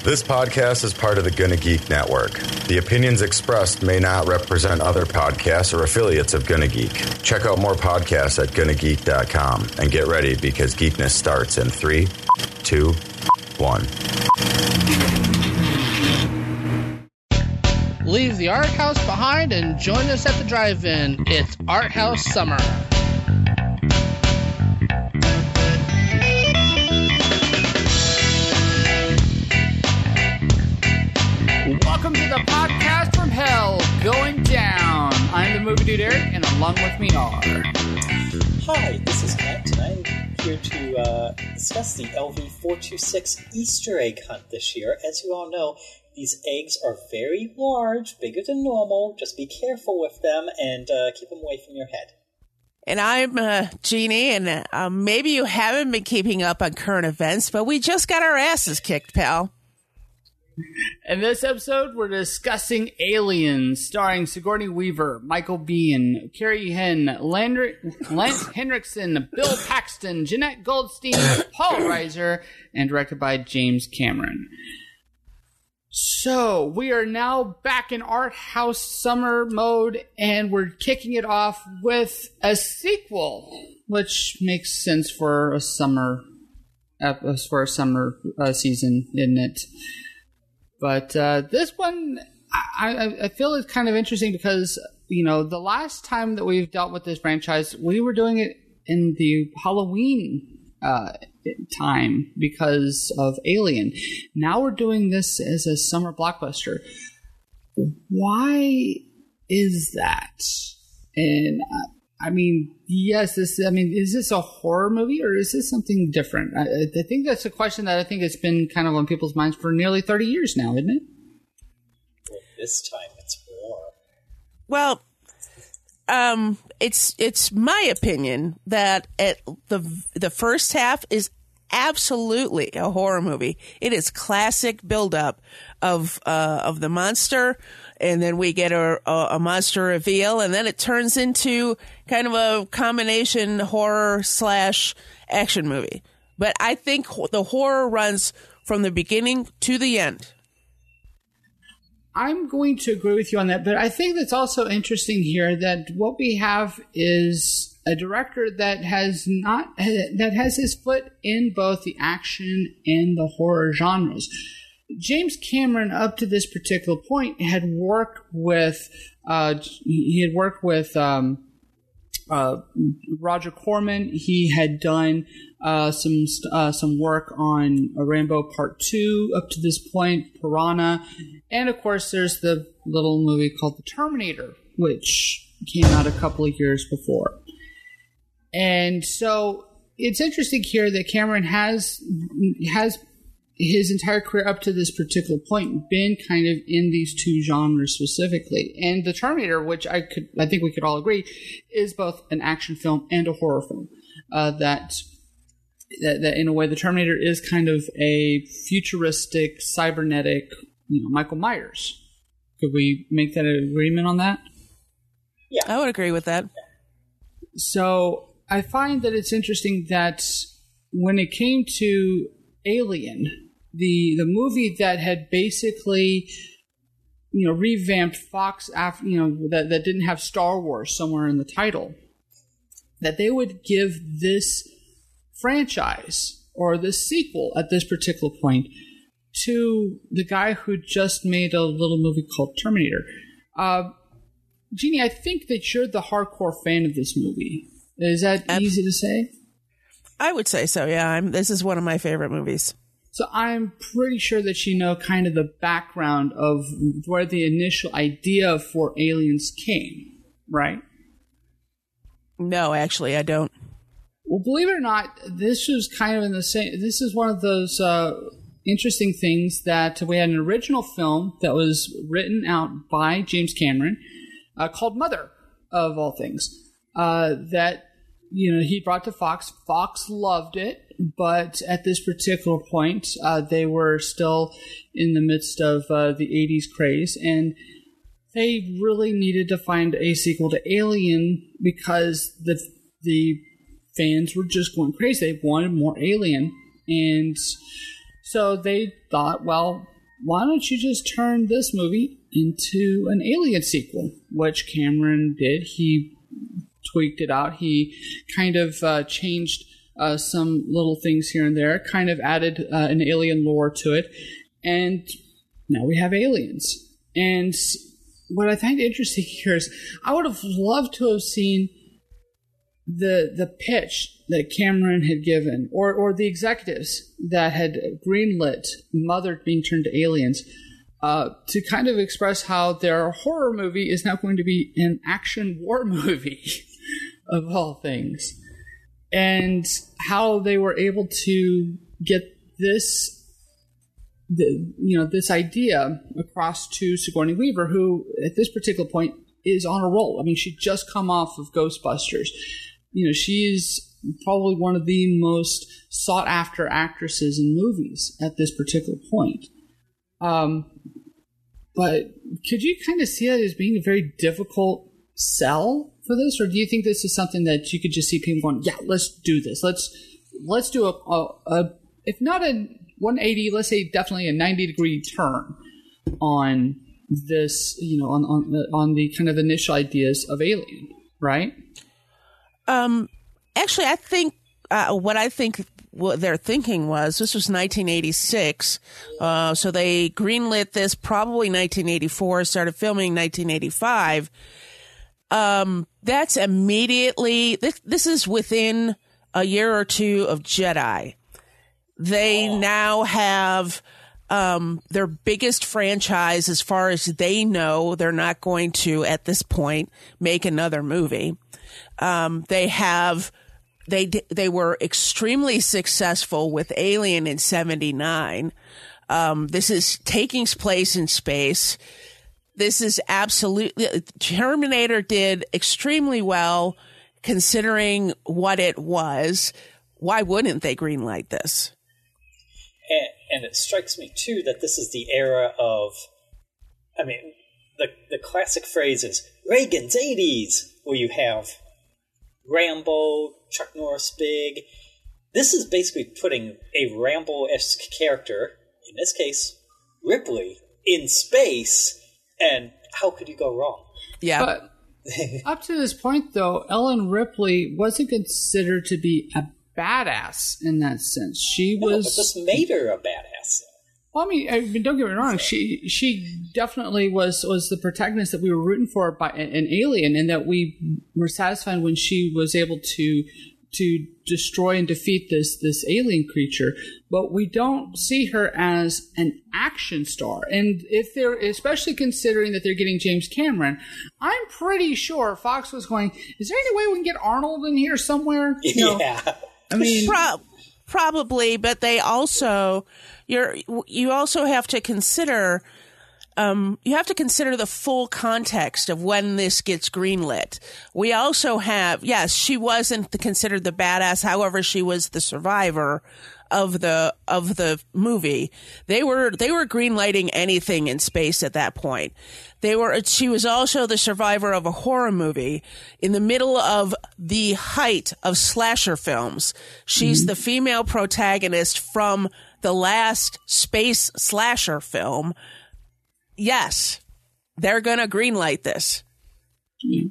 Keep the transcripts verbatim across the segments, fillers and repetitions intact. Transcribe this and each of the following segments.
This podcast is part of the Gonna Geek Network. The opinions expressed may not represent other podcasts or affiliates of Gonna Geek. Check out more podcasts at gonna geek dot com and get ready because geekness starts in three, two, one. Leave the art house behind and join us at the drive-in. It's Art House Summer. Welcome to the podcast from hell, going down. I'm the movie dude Eric, and along with me are... Hi, this is Kent, and I'm here to uh, discuss the L V four twenty-six Easter egg hunt this year. As you all know, these eggs are very large, bigger than normal. Just be careful with them and uh, keep them away from your head. And I'm uh, Jeannie, and uh, maybe you haven't been keeping up on current events, but we just got our asses kicked, pal. In this episode, we're discussing Aliens, starring Sigourney Weaver, Michael Biehn, Carrie Henn, Landry, Lance Henriksen, Bill Paxton, Jeanette Goldstein, Paul Reiser, and directed by James Cameron. So, we are now back in Art House Summer mode, and we're kicking it off with a sequel, which makes sense for a summer, for a summer uh, season, isn't it? But uh, this one, I, I feel is kind of interesting because, you know, the last time that we've dealt with this franchise, we were doing it in the Halloween uh, time because of Alien. Now we're doing this as a summer blockbuster. Why is that? And uh, I mean, yes, this. I mean, is this a horror movie or is this something different? I, I think that's a question that I think has been kind of on people's minds for nearly thirty years now, isn't it? Well, this time it's more. Well, um, it's it's my opinion that at the the first half is absolutely a horror movie. It is classic buildup of uh, of the monster. And then we get a, a monster reveal, and then it turns into kind of a combination horror slash action movie. But I think the horror runs from the beginning to the end. I'm going to agree with you on that, but I think that's also interesting here that what we have is a director that has not that has his foot in both the action and the horror genres. James Cameron, up to this particular point, had worked with uh, he had worked with um, uh, Roger Corman. He had done uh, some uh, some work on Rambo Part Two up to this point, Piranha, and of course, there's the little movie called The Terminator, which came out a couple of years before. And so it's interesting here that Cameron has has. his entire career up to this particular point been kind of in these two genres specifically. And The Terminator, which I could, I think we could all agree, is both an action film and a horror film. Uh, that, that, that in a way, The Terminator is kind of a futuristic, cybernetic, you know, Michael Myers. Could we make that an agreement on that? Yeah. I would agree with that. So I find that it's interesting that when it came to Alien, the the movie that had basically, you know, revamped Fox after, you know, that, that didn't have Star Wars somewhere in the title, that they would give this franchise or this sequel at this particular point to the guy who just made a little movie called Terminator. Uh, Jeannie, I think that you're the hardcore fan of this movie. Is that Absolutely. Easy to say? I would say so, yeah. I'm, this is one of my favorite movies. So I'm pretty sure that you know kind of the background of where the initial idea for Aliens came, right? No, actually, I don't. Well, believe it or not, this was kind of in the same... This is one of those uh, interesting things that we had an original film that was written out by James Cameron uh, called Mother, of all things, uh, that... You know, he brought to Fox. Fox loved it, but at this particular point, uh, they were still in the midst of uh, the eighties craze, and they really needed to find a sequel to Alien because the the fans were just going crazy. They wanted more Alien, and so they thought, well, why don't you just turn this movie into an Alien sequel, which Cameron did. He tweaked it out. He kind of uh, changed uh, some little things here and there, kind of added uh, an alien lore to it, and now we have Aliens. And what I find interesting here is I would have loved to have seen the the pitch that Cameron had given, or or the executives that had greenlit Mother being turned to Aliens, uh, to kind of express how their horror movie is now going to be an action war movie, of all things, and how they were able to get this, the, you know, this idea across to Sigourney Weaver, who at this particular point is on a roll. I mean, she'd just come off of Ghostbusters. You know, she's probably one of the most sought-after actresses in movies at this particular point. Um, but could you kind of see that as being a very difficult sell for this, or do you think this is something that you could just see people going, "Yeah, let's do this. Let's let's do a, a, a if not a one eighty, let's say definitely a ninety degree turn on this, you know, on on the, on the kind of initial ideas of Alien, right?" Um, actually, I think uh, what I think what their thinking was, this was nineteen eighty-six, uh, so they greenlit this probably nineteen eighty-four, started filming nineteen eighty-five. Um, that's immediately, this, this is within a year or two of Jedi. They oh. now have um, their biggest franchise as far as they know. They're not going to, at this point, make another movie. Um, they have, they, they were extremely successful with Alien in seventy-nine. Um, this is taking place in space. This is absolutely, Terminator did extremely well considering what it was. Why wouldn't they greenlight this? And, and it strikes me, too, that this is the era of, I mean, the, the classic phrase is Reagan's eighties, where you have Rambo, Chuck Norris big. This is basically putting a Rambo-esque character, in this case, Ripley, in space, and how could you go wrong? Yeah. But up to this point, though, Ellen Ripley wasn't considered to be a badass in that sense. She no, was. But this made her a badass. Well, I mean, I mean, don't get me wrong. She she definitely was was the protagonist that we were rooting for by an Alien, and that we were satisfied when she was able to to destroy and defeat this this alien creature. But we don't see her as an action star. And if they're, especially considering that they're getting James Cameron, I'm pretty sure Fox was going, is there any way we can get Arnold in here somewhere? You know, yeah. I mean, Pro- probably, but they also, you're, you also have to consider, um, you have to consider the full context of when this gets greenlit. We also have, yes, she wasn't considered the badass. However, she was the survivor of the of the movie. They were they were greenlighting anything in space at that point. They were she was also the survivor of a horror movie in the middle of the height of slasher films. She's mm-hmm. the female protagonist from the last space slasher film. Yes, they're going to greenlight this. Mm-hmm.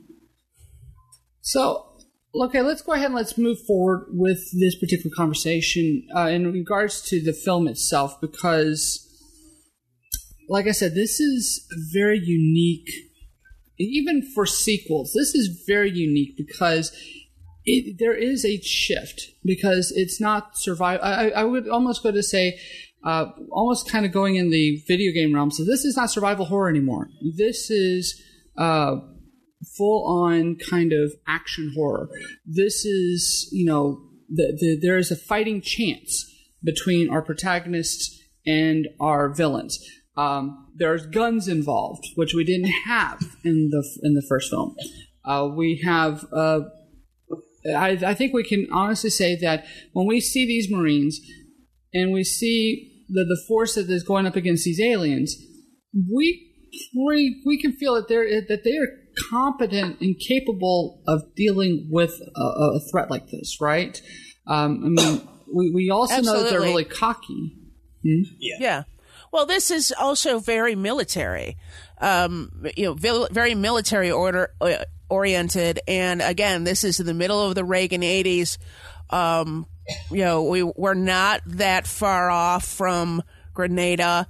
So okay, let's go ahead and let's move forward with this particular conversation uh, in regards to the film itself, because, like I said, this is very unique. Even for sequels, this is very unique because it, there is a shift, because it's not survival. I, I would almost go to say, uh, almost kind of going in the video game realm. So this is not survival horror anymore. This is uh, full-on kind of action horror. This is, you know, the, the, there is a fighting chance between our protagonists and our villains. Um, there's guns involved, which we didn't have in the in the first film. Uh, we have, uh, I, I think we can honestly say that when we see these Marines and we see the the force that is going up against these aliens, we we we can feel that they're that they are competent and capable of dealing with a, a threat like this, right? Um, I mean, we, we also Absolutely. know that they're really cocky. Hmm? Yeah. Yeah. Well, this is also very military, um, you know, vil- very military order uh, oriented. And again, this is in the middle of the Reagan eighties. Um, you know, we we're not that far off from Grenada.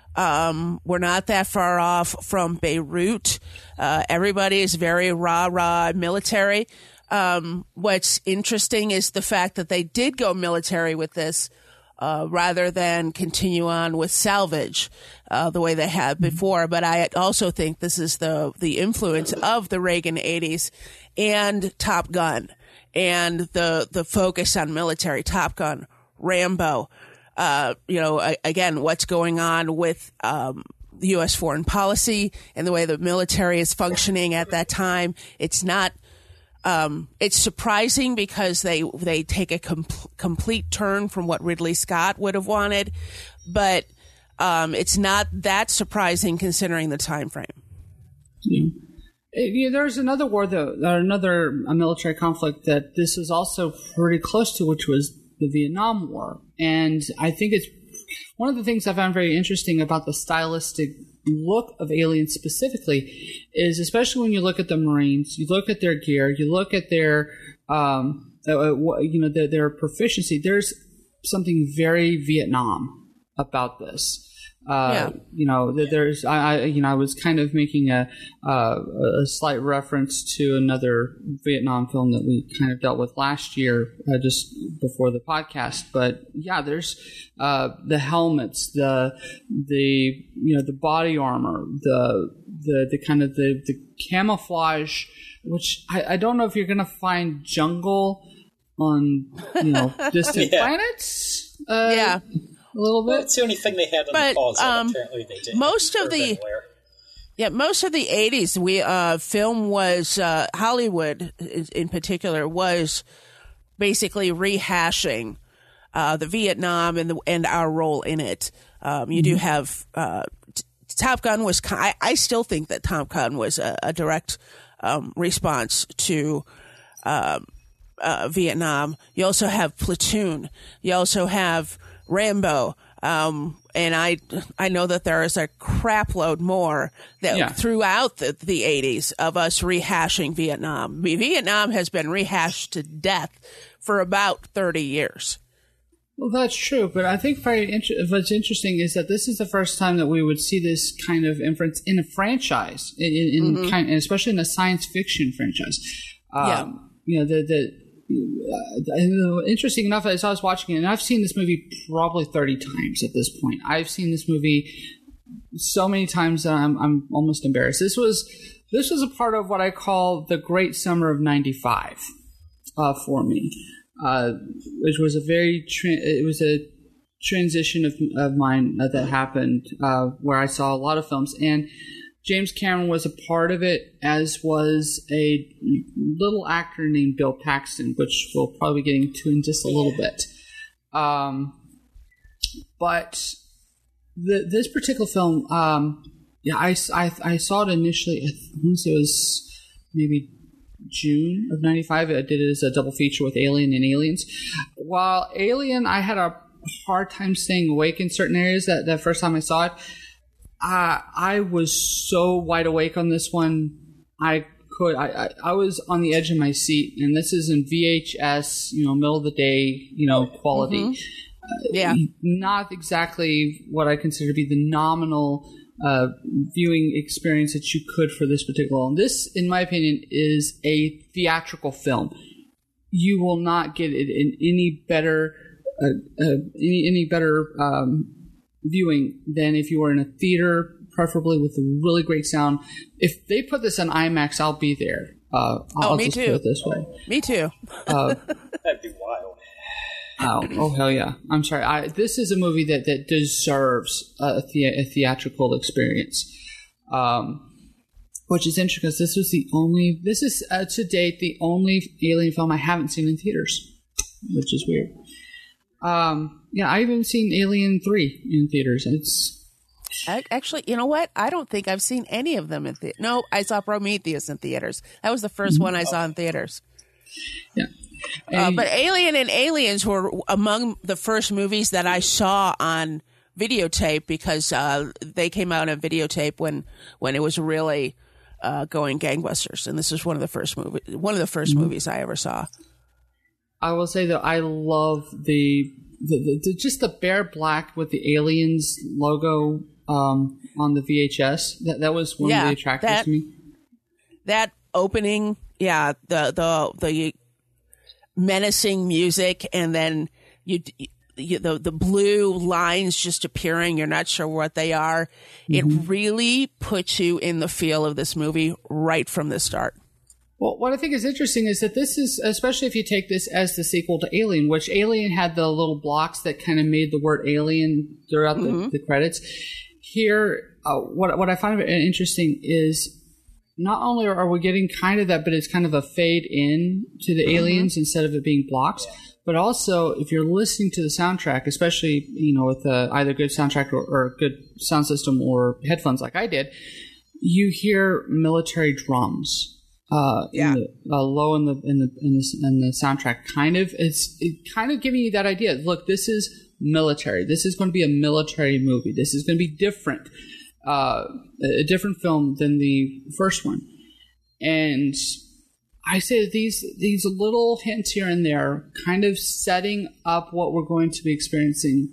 Um, we're not that far off from Beirut. Uh, everybody is very rah rah military. Um, what's interesting is the fact that they did go military with this. Uh, rather than continue on with salvage, uh, the way they had before. But I also think this is the, the influence of the Reagan eighties and Top Gun and the, the focus on military. Top Gun, Rambo, uh, you know, a, again, what's going on with, um, the U S foreign policy and the way the military is functioning at that time. It's not, Um, it's surprising because they they take a com- complete turn from what Ridley Scott would have wanted, but um, it's not that surprising considering the time frame. Yeah. Yeah, there's another war, though, another a military conflict that this is also pretty close to, which was the Vietnam War. And I think it's one of the things I found very interesting about the stylistic look of Alien specifically is, especially when you look at the Marines, you look at their gear, you look at their, um, uh, you know, their, their proficiency. There's something very Vietnam about this. Uh, yeah. You know, there's, I, I, you know, I was kind of making a, uh, a slight reference to another Vietnam film that we kind of dealt with last year, uh, just before the podcast. But yeah, there's, uh, the helmets, the, the, you know, the body armor, the, the, the kind of the, the camouflage, which I, I don't know if you're going to find jungle on, you know, distant yeah. planets. Uh, yeah. A little bit. Well, it's the only thing they had in but, the closet. Um, Apparently, they did. Most of the wear. yeah, most of the eighties, we uh, film was uh, Hollywood in particular was basically rehashing uh, the Vietnam and the, and our role in it. Um, you mm-hmm. do have uh, t- Top Gun was. I, I still think that Top Gun was a, a direct um, response to. Um, uh, Vietnam. You also have Platoon. You also have Rambo, um, and I I know that there is a crap load more that yeah. throughout the, the eighties of us rehashing Vietnam. I mean, Vietnam has been rehashed to death for about thirty years. Well, that's true, but I think very inter- what's interesting is that this is the first time that we would see this kind of inference in a franchise, in, in mm-hmm. kind, especially in a science fiction franchise. Um, yeah. You know, the the. Uh, interesting enough, as I was watching it, and I've seen this movie probably thirty times at this point. I've seen this movie so many times that I'm, I'm almost embarrassed. This was this was a part of what I call the Great Summer of ninety-five uh, for me, uh, which was a very tra- it was a transition of of mine uh, that happened uh, where I saw a lot of films, and James Cameron was a part of it, as was a little actor named Bill Paxton, which we'll probably be getting to in just a little bit. Um, but the, this particular film, um, yeah, I, I, I saw it initially, I want to say it was maybe June of ninety-five. I did it as a double feature with Alien and Aliens. While Alien, I had a hard time staying awake in certain areas that, that first time I saw it. Uh, I was so wide awake on this one. I could, I, I, I was on the edge of my seat, and this is in V H S, you know, middle of the day, you know, quality. Mm-hmm. Uh, yeah. Not exactly what I consider to be the nominal uh, viewing experience that you could for this particular one. This, in my opinion, is a theatrical film. You will not get it in any better, uh, uh, any, any better, um, viewing than if you were in a theater, preferably with a really great sound. If they put this on IMAX, I'll be there. Uh, I'll oh, me just too. put it this way. Me too. Uh, That'd be wild. Oh, oh hell yeah! I'm sorry. I, this is a movie that, that deserves a, the, a theatrical experience, um, which is interesting because this was the only. This is uh, to date the only Alien film I haven't seen in theaters, which is weird. Um, yeah, I haven't seen Alien three in theaters. It's actually, you know what? I don't think I've seen any of them in theaters. No, I saw Prometheus in theaters. That was the first mm-hmm. one I saw in theaters. Yeah. Uh, but Alien and Aliens were among the first movies that I saw on videotape because uh, they came out on videotape when when it was really uh, going gangbusters, and this is one of the first movie one of the first mm-hmm. movies I ever saw. I will say that I love the the, the, the just the bare black with the Aliens logo um, on the V H S. That that was one yeah, of the attractors that, to me. That opening, yeah, the the the menacing music, and then you, you the the blue lines just appearing. You're not sure what they are. Mm-hmm. It really puts you in the feel of this movie right from the start. Well, what I think is interesting is that this is, especially if you take this as the sequel to Alien, which Alien had the little blocks that kind of made the word alien throughout mm-hmm. the, the credits. Here, uh, what what I find interesting is not only are we getting kind of that, but it's kind of a fade in to the mm-hmm. aliens instead of it being blocks. But also, if you're listening to the soundtrack, especially you know with uh, either good soundtrack or, or good sound system or headphones like I did, you hear military drums. Uh, yeah, in the, uh, low in the in the in the in the soundtrack, kind of it's it kind of giving you that idea. Look, this is military. This is going to be a military movie. This is going to be different, uh, a different film than the first one. And I say that these these little hints here and there, kind of setting up what we're going to be experiencing,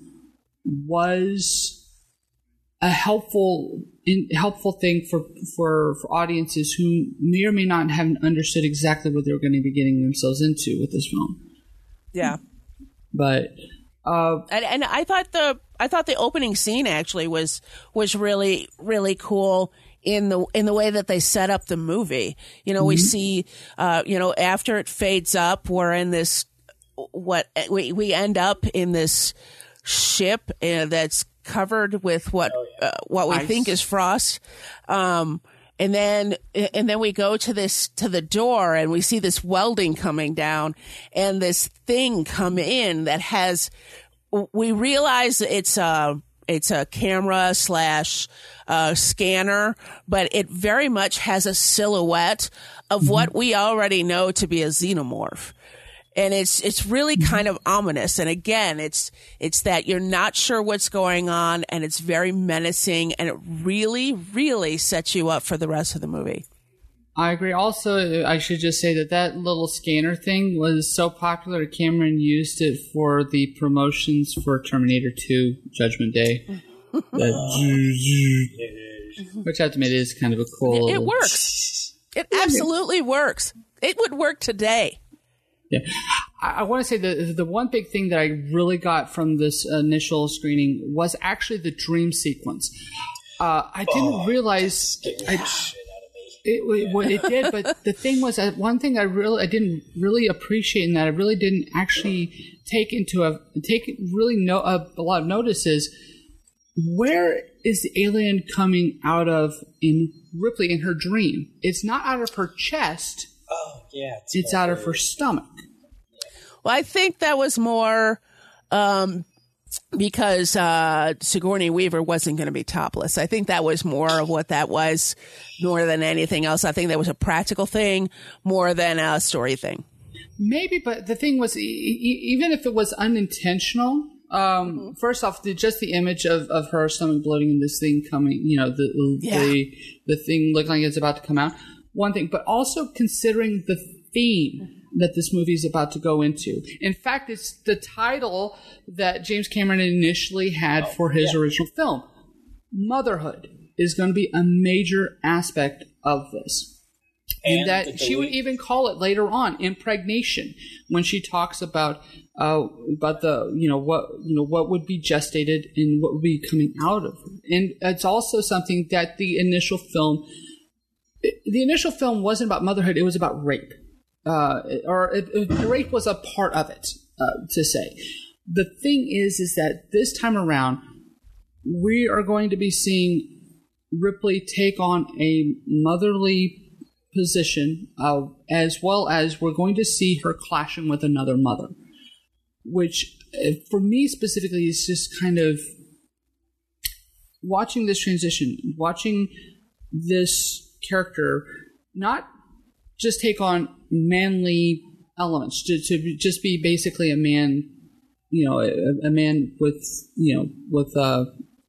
was a helpful. In, helpful thing for, for for audiences who may or may not have understood exactly what they were going to be getting themselves into with this film. Yeah, but uh, and and I thought the I thought the opening scene actually was was really really cool in the in the way that they set up the movie. You know, mm-hmm. we see uh, you know after it fades up, we're in this what we we end up in this ship uh, that's covered with what oh, yeah. uh, what we Ice. think is frost, um, and then and then we go to this to the door and we see this welding coming down and this thing come in that has. We realize it's a it's a camera slash uh, scanner, but it very much has a silhouette of mm-hmm. what we already know to be a xenomorph. And it's it's really kind of ominous. And again, it's it's that you're not sure what's going on, and it's very menacing, and it really, really sets you up for the rest of the movie. I agree. Also, I should just say that that little scanner thing was so popular, Cameron used it for the promotions for Terminator two Judgment Day. that, which I have to admit is kind of a cool... It, it works. It absolutely works. It would work today. Yeah, I, I want to say the the one big thing that I really got from this initial screening was actually the dream sequence. Uh, I didn't oh, realize I, it, it, well, it did, but the thing was that one thing I really I didn't really appreciate in that I really didn't actually take into a take really no a, a lot of notice is where is the alien coming out of in Ripley in her dream? It's not out of her chest. Oh, yeah. It's, it's out of her stomach. Well, I think that was more um, because uh, Sigourney Weaver wasn't going to be topless. I think that was more of what that was, more than anything else. I think that was a practical thing more than a story thing. Maybe, but the thing was, e- e- even if it was unintentional, um, mm-hmm. first off, the, just the image of, of her stomach bloating and this thing coming, you know, the yeah. the the thing looking like it's about to come out. One thing, but also considering the theme that this movie is about to go into. In fact, it's the title that James Cameron initially had oh, for his yeah. original film. Motherhood is going to be a major aspect of this. And, and that she would even call it later on impregnation when she talks about uh, about the you know what you know what would be gestated and what would be coming out of it. And it's also something that the initial film the initial film wasn't about motherhood, it was about rape. Uh, or it, it, rape was a part of it, uh, to say. The thing is, is that this time around, we are going to be seeing Ripley take on a motherly position, uh, as well as we're going to see her clashing with another mother. Which, for me specifically, is just kind of watching this transition, watching this character not just take on manly elements, to, to just be basically a man you know, a, a man with, you know, with, uh,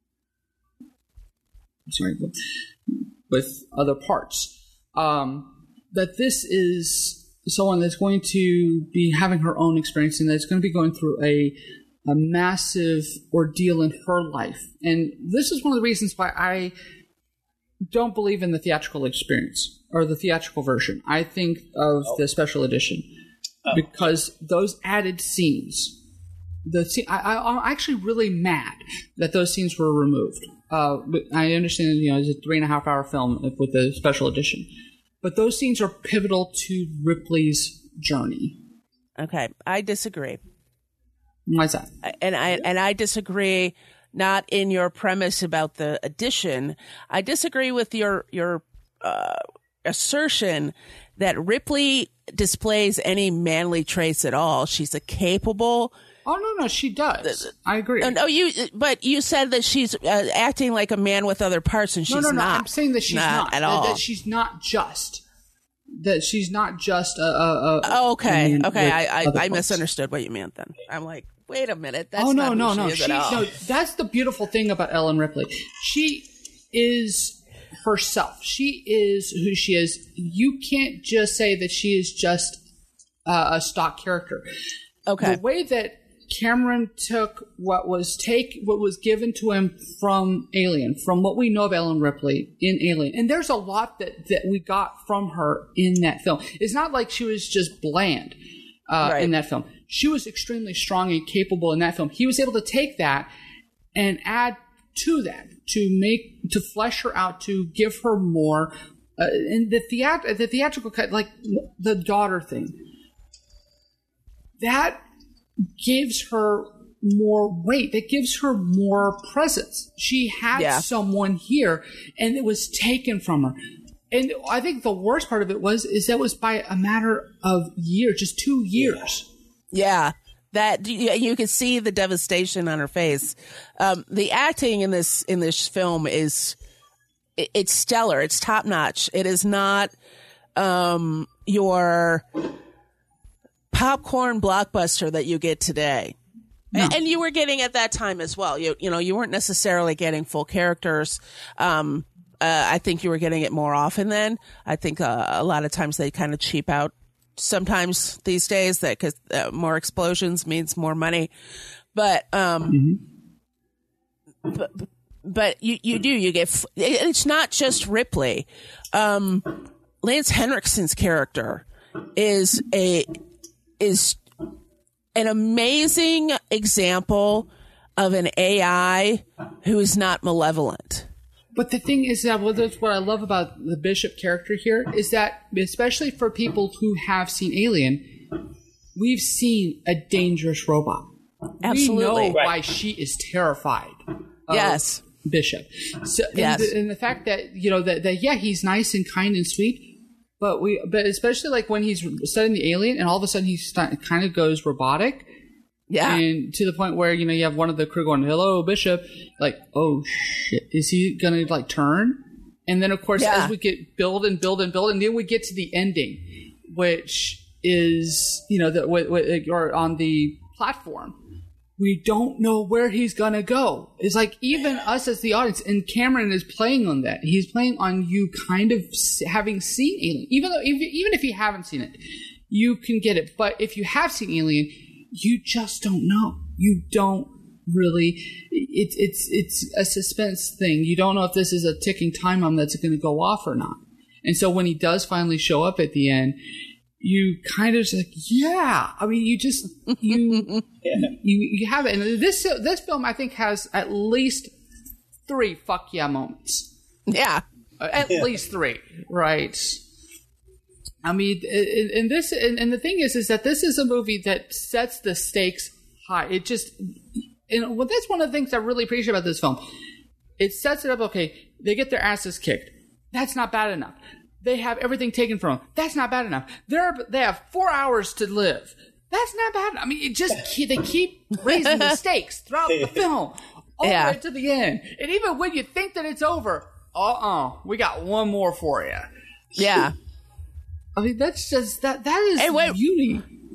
sorry, with, with other parts. Um, that this is someone that's going to be having her own experience and that's going to be going through a, a massive ordeal in her life. And this is one of the reasons why I don't believe in the theatrical experience or the theatrical version. I think of oh. the special edition oh. because those added scenes, the scene, I, I, I'm actually really mad that those scenes were removed. Uh, but I understand, you know, it's a three and a half hour film with the special edition, but those scenes are pivotal to Ripley's journey. Okay, I disagree. Why's that? And I and I disagree. Not in your premise about the addition. I disagree with your your uh, assertion that Ripley displays any manly traits at all. She's a capable. Oh no, no, she does. I agree. Oh, no, you. But you said that she's uh, acting like a man with other parts, and she's no, no, no. not. I'm saying that she's not, not at all. That, that she's not just. That she's not just a. a, a oh, okay, okay. I I, I parts. misunderstood what you meant then. I'm like. Wait a minute. That's oh no, not no, who no. She is She, at all. no. That's the beautiful thing about Ellen Ripley. She is herself. She is who she is. You can't just say that she is just uh, a stock character. Okay. The way that Cameron took what was take what was given to him from Alien, from what we know of Ellen Ripley in Alien, and there's a lot that that we got from her in that film. It's not like she was just bland uh, right. in that film. She was extremely strong and capable in that film. He was able to take that and add to that, to make, to flesh her out, to give her more. Uh, and the, theat- the theatrical cut, like the daughter thing, that gives her more weight. That gives her more presence. She had yeah. someone here, and it was taken from her. And I think the worst part of it was, is that was by a matter of years, just two years. Yeah. Yeah, that you can see the devastation on her face. Um, the acting in this in this film is it, it's stellar. It's top notch. It is not um, your popcorn blockbuster that you get today, no. and, and you were getting at that time as well. You you know you weren't necessarily getting full characters. Um, uh, I think you were getting it more often then. I think uh, a lot of times they kind of cheap out. Sometimes these days that because uh, more explosions means more money, but um, mm-hmm. but, but you you do you get f- it's not just Ripley. Um, Lance Henriksen's character is a is an amazing example of an A I who is not malevolent. But the thing is that well, that's what I love about the Bishop character here is that, especially for people who have seen Alien, we've seen a dangerous robot. Absolutely. We know right. why she is terrified of yes. Bishop. So, yes. and, the, and the fact that, you know, that, that, yeah, he's nice and kind and sweet, but we, but especially like when he's studying the alien and all of a sudden he st- kind of goes robotic. Yeah. And to the point where, you know, you have one of the crew going, hello, Bishop. Like, oh, shit. Is he going to, like, turn? And then, of course, yeah. as we get build and build and build, and then we get to the ending, which is, you know, the, w- w- or on the platform. We don't know where he's going to go. It's like even us as the audience, and Cameron is playing on that. He's playing on you kind of having seen Alien. Even though, even if you haven't seen it, you can get it. But if you have seen Alien, you just don't know. You don't really. It's it's it's a suspense thing. You don't know if this is a ticking time bomb that's going to go off or not. And so when he does finally show up at the end, you kind of just like, yeah. I mean, you just you yeah. you you have it. And this this film, I think, has at least three fuck yeah moments. Yeah, at yeah. least three, right? I mean, and this, and the thing is, is that this is a movie that sets the stakes high. It just, and well, that's one of the things I really appreciate about this film. It sets it up. Okay, they get their asses kicked. That's not bad enough. They have everything taken from them. That's not bad enough. They're they have four hours to live. That's not bad. I mean, it just they keep raising the stakes throughout the film, all yeah. the way to the end. And even when you think that it's over, uh-uh, we got one more for you. Yeah. I mean, that's just that. That is hey, wait. beauty.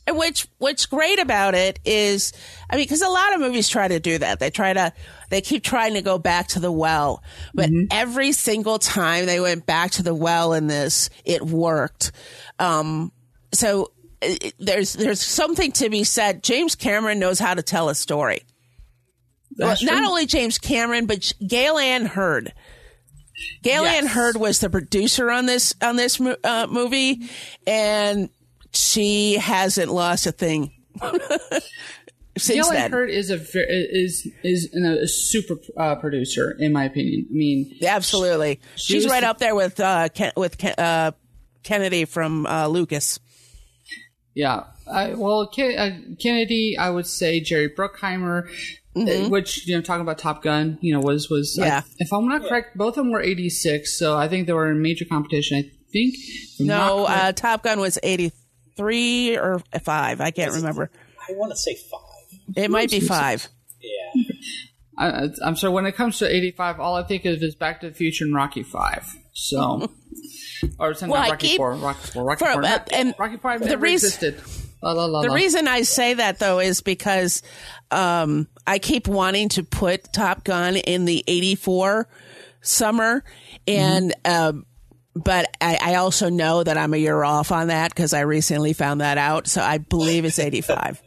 And which what's great about it is, I mean, because a lot of movies try to do that. They try to, they keep trying to go back to the well, but mm-hmm. every single time they went back to the well in this, it worked. Um, so it, there's there's something to be said. James Cameron knows how to tell a story. Well, not only James Cameron, but Gail Ann Hurd. Gail yes. Ann Hurd was the producer on this on this uh, movie, and she hasn't lost a thing since Gail then. Ann Hurd is a is is a super uh, producer, in my opinion. I mean, absolutely, she, she's she right the, up there with uh, Ken, with Ken, uh, Kennedy from uh, Lucas. Yeah, I, well, Ken, uh, Kennedy, I would say Jerry Bruckheimer. Mm-hmm. Which, you know, talking about Top Gun, you know, was, was yeah. I, if I'm not correct, both of them were eighty-six, so I think they were in major competition. I think. No, uh, Top Gun was eighty-three or five. I can't remember. I want to say five. It might be five. Yeah. I, I'm sorry, when it comes to eighty-five, all I think of is Back to the Future and Rocky five. So. Or something well, like Rocky keep, four. Rocky four. Rocky for, four. Uh, and Rocky five the never reason, existed. La, la, la, the la. reason I say that, though, is because um, I keep wanting to put Top Gun in the eighty-four summer. And mm-hmm. um, but I, I also know that I'm a year off on that because I recently found that out. So I believe it's eighty-five.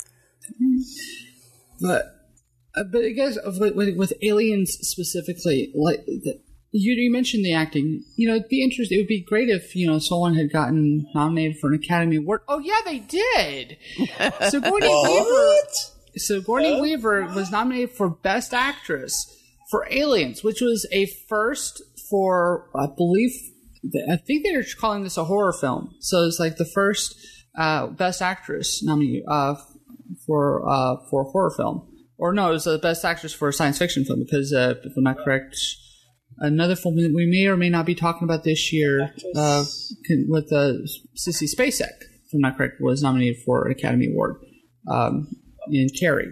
But, uh, but I guess with, with Aliens specifically, like the, You, you mentioned the acting. You know, it'd be interesting. It would be great if, you know, someone had gotten nominated for an Academy Award. Oh, yeah, they did. Sigourney Weaver. Sigourney uh, Weaver was nominated for Best Actress for Aliens, which was a first for, I believe, I think they're calling this a horror film. So it's like the first uh, Best Actress nominee uh, for uh, for a horror film. Or no, it was the Best Actress for a science fiction film because, uh, if I'm not correct, another film that we may or may not be talking about this year uh, with uh, Sissy Spacek, if I'm not correct, was nominated for an Academy Award um, in Carrie.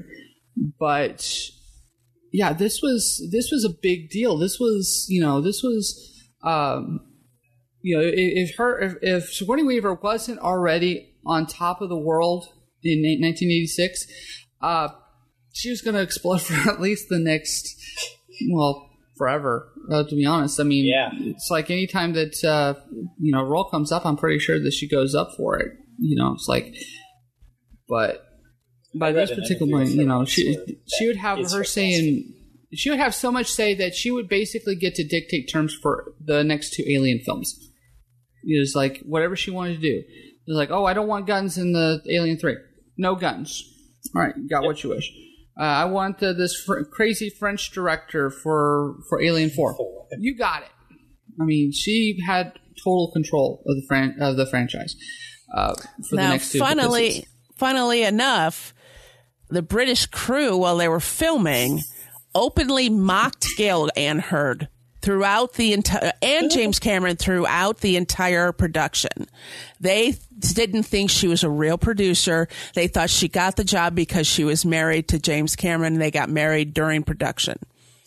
But yeah, this was this was a big deal. This was you know this was um, you know if, if her if, if Sigourney Weaver wasn't already on top of the world in nineteen eighty-six, uh, she was going to explode for at least the next well. forever, uh, to be honest. I mean, yeah. It's like anytime that, uh, you know, a role comes up, I'm pretty sure that she goes up for it. You know, it's like, but by this particular point, you know, she she would have her saying, she would have so much say that she would basically get to dictate terms for the next two Alien films. It was like, whatever she wanted to do. It was like, oh, I don't want guns in the Alien three. No guns. All right, got yep. what you wish. Uh, I want uh, this fr- crazy French director for, for Alien four. You got it. I mean, she had total control of the fran- of the franchise uh, for now, the next two. Funnily, funnily enough, the British crew, while they were filming, openly mocked Gail Ann Hurd throughout the entire, and James Cameron throughout the entire production. They didn't think she was a real producer. They thought she got the job because she was married to James Cameron, and they got married during production.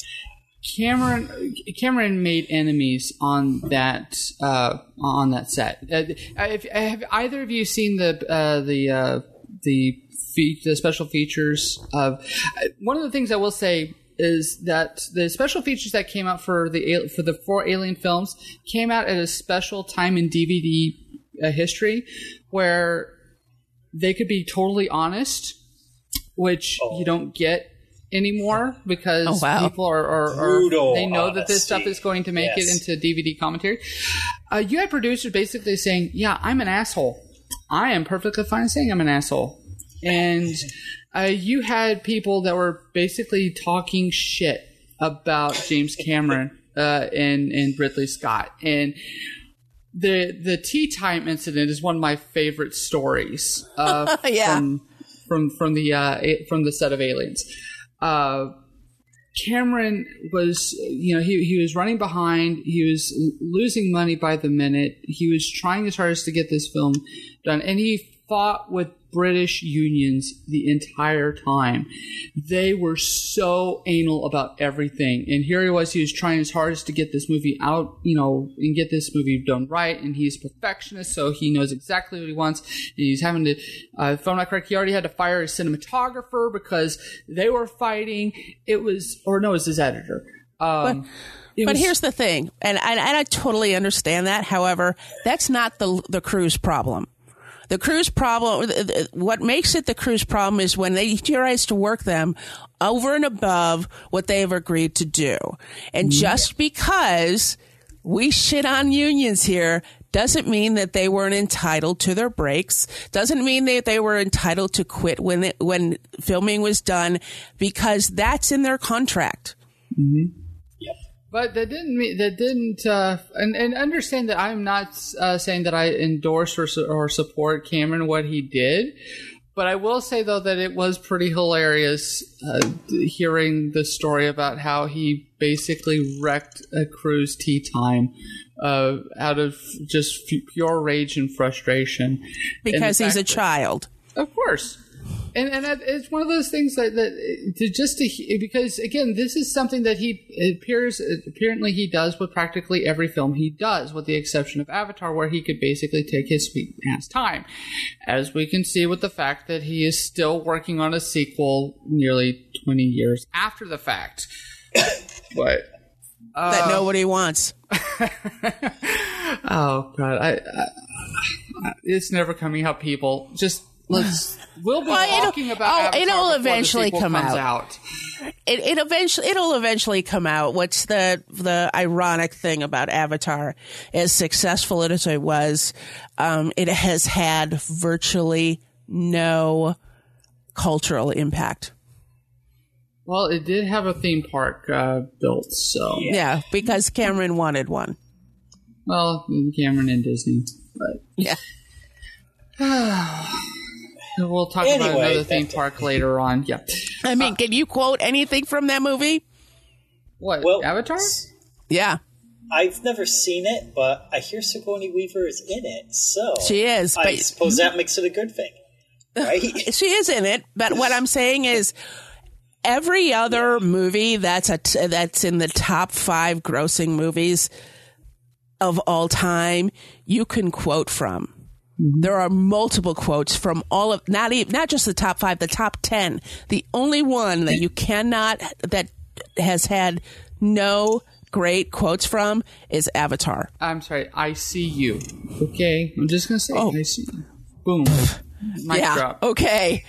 Cameron Cameron made enemies on that uh, on that set. Uh, if, have either of you seen the uh, the uh, the fe- the special features of one of the things I will say is that the special features that came out for the for the four Alien films came out at a special time in D V D uh, history where they could be totally honest, which oh. you don't get anymore because oh, wow. people are, are, are they know honesty. that this stuff is going to make yes. it into D V D commentary. Uh, you had producers basically saying, "Yeah, I'm an asshole. I am perfectly fine saying I'm an asshole," and Uh, you had people that were basically talking shit about James Cameron uh, and and Ridley Scott, and the the tea time incident is one of my favorite stories uh, yeah. from from from the uh, from the set of Aliens. Uh, Cameron was, you know, he he was running behind. He was losing money by the minute. He was trying his hardest to get this film done, and he fought with British unions the entire time. They were so anal about everything. And here he was, he was trying his hardest to get this movie out, you know, and get this movie done right. And he's a perfectionist, so he knows exactly what he wants. And he's having to, uh, if I'm not correct, he already had to fire his cinematographer because they were fighting. It was, or no, it was his editor. Um, but- But was, here's the thing, and I, and I totally understand that. However, that's not the the crew's problem. The crew's problem, what makes it the crew's problem is when they tries to work them over and above what they have agreed to do. And just because we shit on unions here doesn't mean that they weren't entitled to their breaks, doesn't mean that they were entitled to quit when it, when filming was done, because that's in their contract. Mm-hmm. But that didn't mean that didn't uh, and and understand that I'm not uh, saying that I endorse or or support Cameron what he did, but I will say though that it was pretty hilarious uh, hearing the story about how he basically wrecked a crew's tea time uh, out of just pure rage and frustration because he's a child. Of course. And and it's one of those things that, that to just to because again this is something that he it appears apparently he does with practically every film he does, with the exception of Avatar, where he could basically take his sweet ass time, as we can see with the fact that he is still working on a sequel nearly twenty years after the fact. But uh, that nobody wants. Oh God, I, I, I it's never coming out. People just. Let's. We'll be well, talking about. Oh, Avatar it'll before eventually the come comes out. out. It, it eventually, it'll eventually come out. What's the the ironic thing about Avatar? As successful as it was, um, it has had virtually no cultural impact. Well, it did have a theme park uh, built, so yeah. yeah, because Cameron wanted one. Well, Cameron and Disney, but yeah. We'll talk anyway, about another theme park later on. Yeah. I mean, uh, can you quote anything from that movie? What? Well, Avatar? Yeah. I've never seen it, but I hear Sigourney Weaver is in it, so she is. I but, suppose that makes it a good thing, right? She is in it, but what I'm saying is, every other movie that's a t- that's in the top five grossing movies of all time, you can quote from. There are multiple quotes from all of, not even, not just the top five, the top ten. The only one that you cannot, that has had no great quotes from is Avatar. I'm sorry, I see you. Okay, I'm just gonna say, oh. I see you. Boom. Mic yeah. drop. Okay.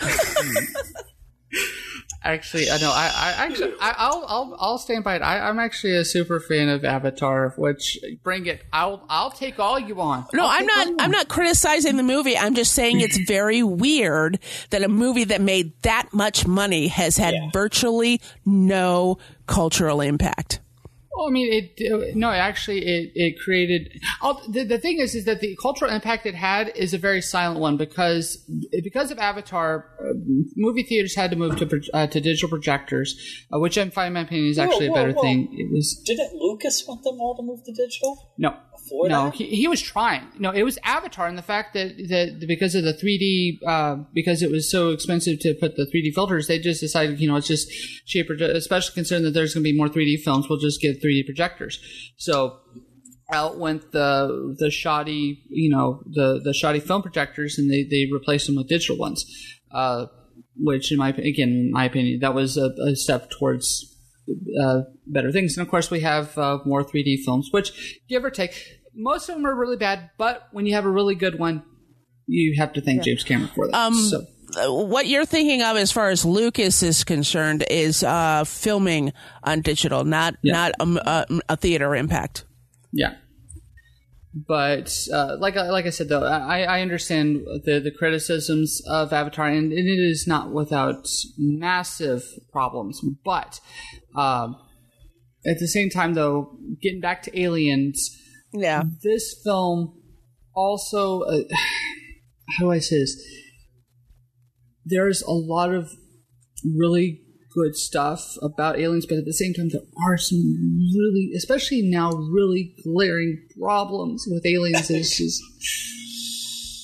Actually, I know. I, I actually, I, I'll, I'll, I'll stand by it. I, I'm actually a super fan of Avatar. Which bring it. I'll, I'll take all you want. No, I'll I'm not. I'm not criticizing the movie. I'm just saying it's very weird that a movie that made that much money has had yeah. virtually no cultural impact. Well, I mean, it. No, actually, it it created. Oh, the, the thing is, is that the cultural impact it had is a very silent one because because of Avatar, uh, movie theaters had to move to uh, to digital projectors, uh, which, in my opinion, is actually whoa, whoa, a better whoa. thing. It was. Didn't Lucas want them all to move to digital? No. Before no, that? he, he was trying. No, it was Avatar, and the fact that, that because of the three D, uh, because it was so expensive to put the three D filters, they just decided, you know, it's just cheaper, to, especially considering that there's going to be more three D films, we'll just get three D projectors. So out went the the shoddy, you know, the, the shoddy film projectors, and they, they replaced them with digital ones, uh, which, in my again, in my opinion, that was a, a step towards Uh, better things. And of course we have uh, more three D films, which, give or take, most of them are really bad, but when you have a really good one, you have to thank yeah. James Cameron for that. Um, so. What you're thinking of as far as Lucas is concerned is uh, filming on digital, not yeah. not um, uh, a theater impact. Yeah. But uh, like like I said, though, I, I understand the, the criticisms of Avatar, and it is not without massive problems. But um, at the same time, though, getting back to Aliens, yeah, this film also, uh, how do I say this? There's a lot of really good stuff about Aliens, but at the same time, there are some really, especially now, really glaring problems with Aliens. It's just,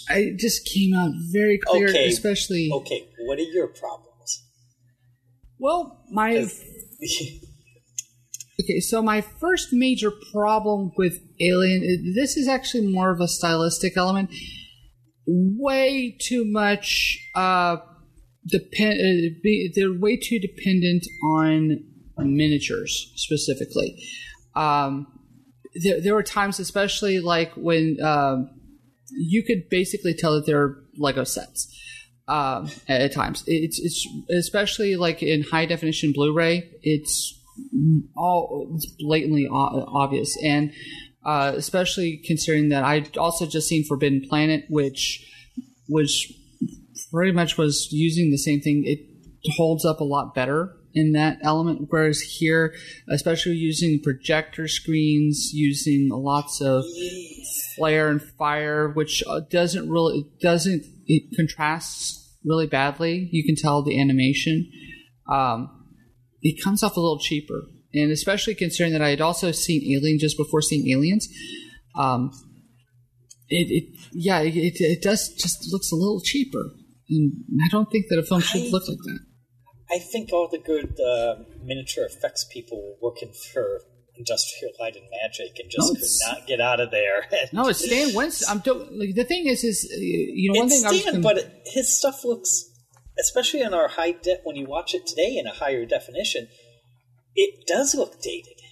it just came out very clear, okay. especially. Okay, what are your problems? Well, my. Okay, so my first major problem with Alien, this is actually more of a stylistic element. Way too much. Uh, depend. Uh, be, they're way too dependent on miniatures specifically. Um, there, there were times, especially like when um, you could basically tell that they're Lego sets. Um, at, at times, it's it's especially like in high definition Blu-ray. It's all it's blatantly o- obvious, and uh, especially considering that I also just seen Forbidden Planet, which which pretty much was using the same thing. It holds up a lot better in that element, whereas here, especially using projector screens, using lots of flare and fire, which doesn't really it doesn't it contrasts really badly. You can tell the animation. Um, it comes off a little cheaper, and especially considering that I had also seen Alien just before seeing Aliens. Um, it, it yeah, it, it, it does just looks a little cheaper, and I don't think that a film should I, look like that. I think all the good uh, miniature effects people working for Industrial Light and Magic and just no, could not get out of there. No, it's Stan Winston. I'm do- like the thing is, is you know one it's thing. Stan, I was gonna- but his stuff looks, especially in our high def, when you watch it today in a higher definition, it does look dated,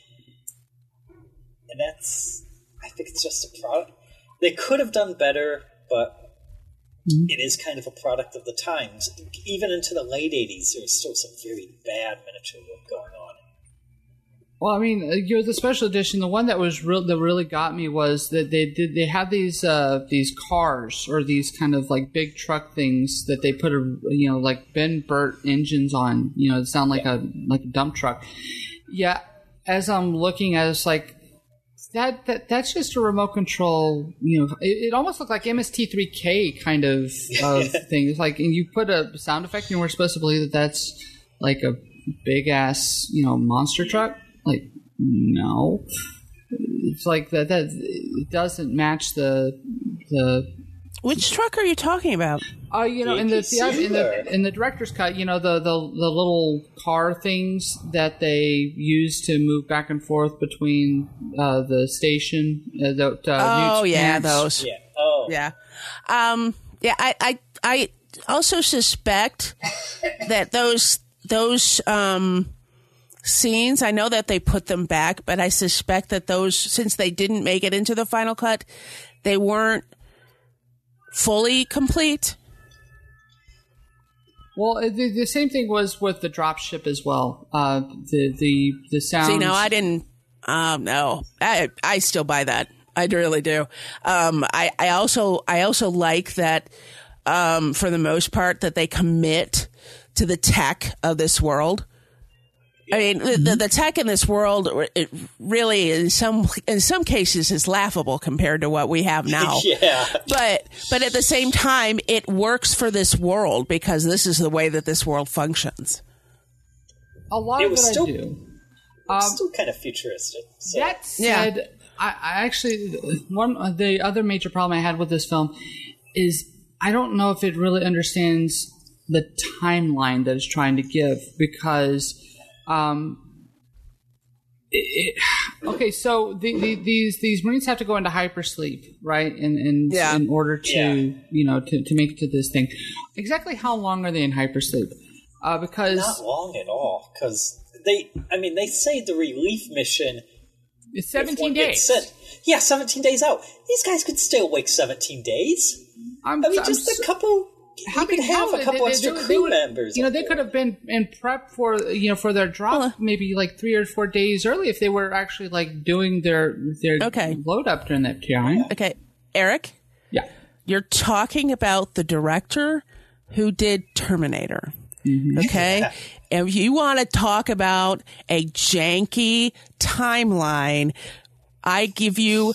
and that's. I think it's just a product. They could have done better, but mm-hmm. it is kind of a product of the times. Even into the late eighties, there was still some very bad miniature work going on. Well, I mean, you know, the special edition, the one that was real, that really got me was that they did they had these uh, these cars or these kind of like big truck things that they put a you know like Ben Burt engines on, you know, sound like a like a dump truck. Yeah, as I'm looking at it, it's like that that that's just a remote control. You know, it, it almost looked like M S T three K kind of of thing. It's like, and you put a sound effect, and we're supposed to believe that that's like a big ass you know monster truck. Like, no, it's like that. That it doesn't match the the. Which truck are you talking about? Uh, you know, in the, the in the in the director's cut, you know, the, the the little car things that they use to move back and forth between uh, the station. Uh, the, uh, oh yeah, camps. those. Yeah. Oh yeah. Um. Yeah. I. I. I also suspect that those those um. scenes, I know that they put them back, but I suspect that those, since they didn't make it into the final cut, they weren't fully complete. Well, the, the same thing was with the dropship as well. Uh, the the the sound. See, no, I didn't. Um, no, I I still buy that. I really do. Um, I I also I also like that. Um, for the most part, that they commit to the tech of this world. I mean, the, the, the tech in this world, it really, in some in some cases, is laughable compared to what we have now. Yeah. But but at the same time, it works for this world because this is the way that this world functions. A lot it of was it still, I do. Um, Um, still kind of futuristic. So. That said, Yeah. I, I actually one of the other major problem I had with this film is I don't know if it really understands the timeline that it's trying to give because. Um, it, it, okay, so the, the, these these Marines have to go into hypersleep, right? In in, Yeah. in order to Yeah. you know to, to make it to this thing. Exactly how long are they in hypersleep? Uh, because Not long at all, because they. I mean, they say the relief mission. it's if seventeen one gets days. sent- yeah, seventeen days out. These guys could stay awake seventeen days. I'm, I mean, I'm just so- a couple. How you could can have how- a couple they- extra they- they crew would- members. You know, up they there. could have been in prep for you know for their drop Well, maybe like three or four days early if they were actually like doing their their Okay. load up during that time. Okay, Eric, Yeah. you're talking about the director who did Terminator. Okay? And if you want to talk about a janky timeline, I give you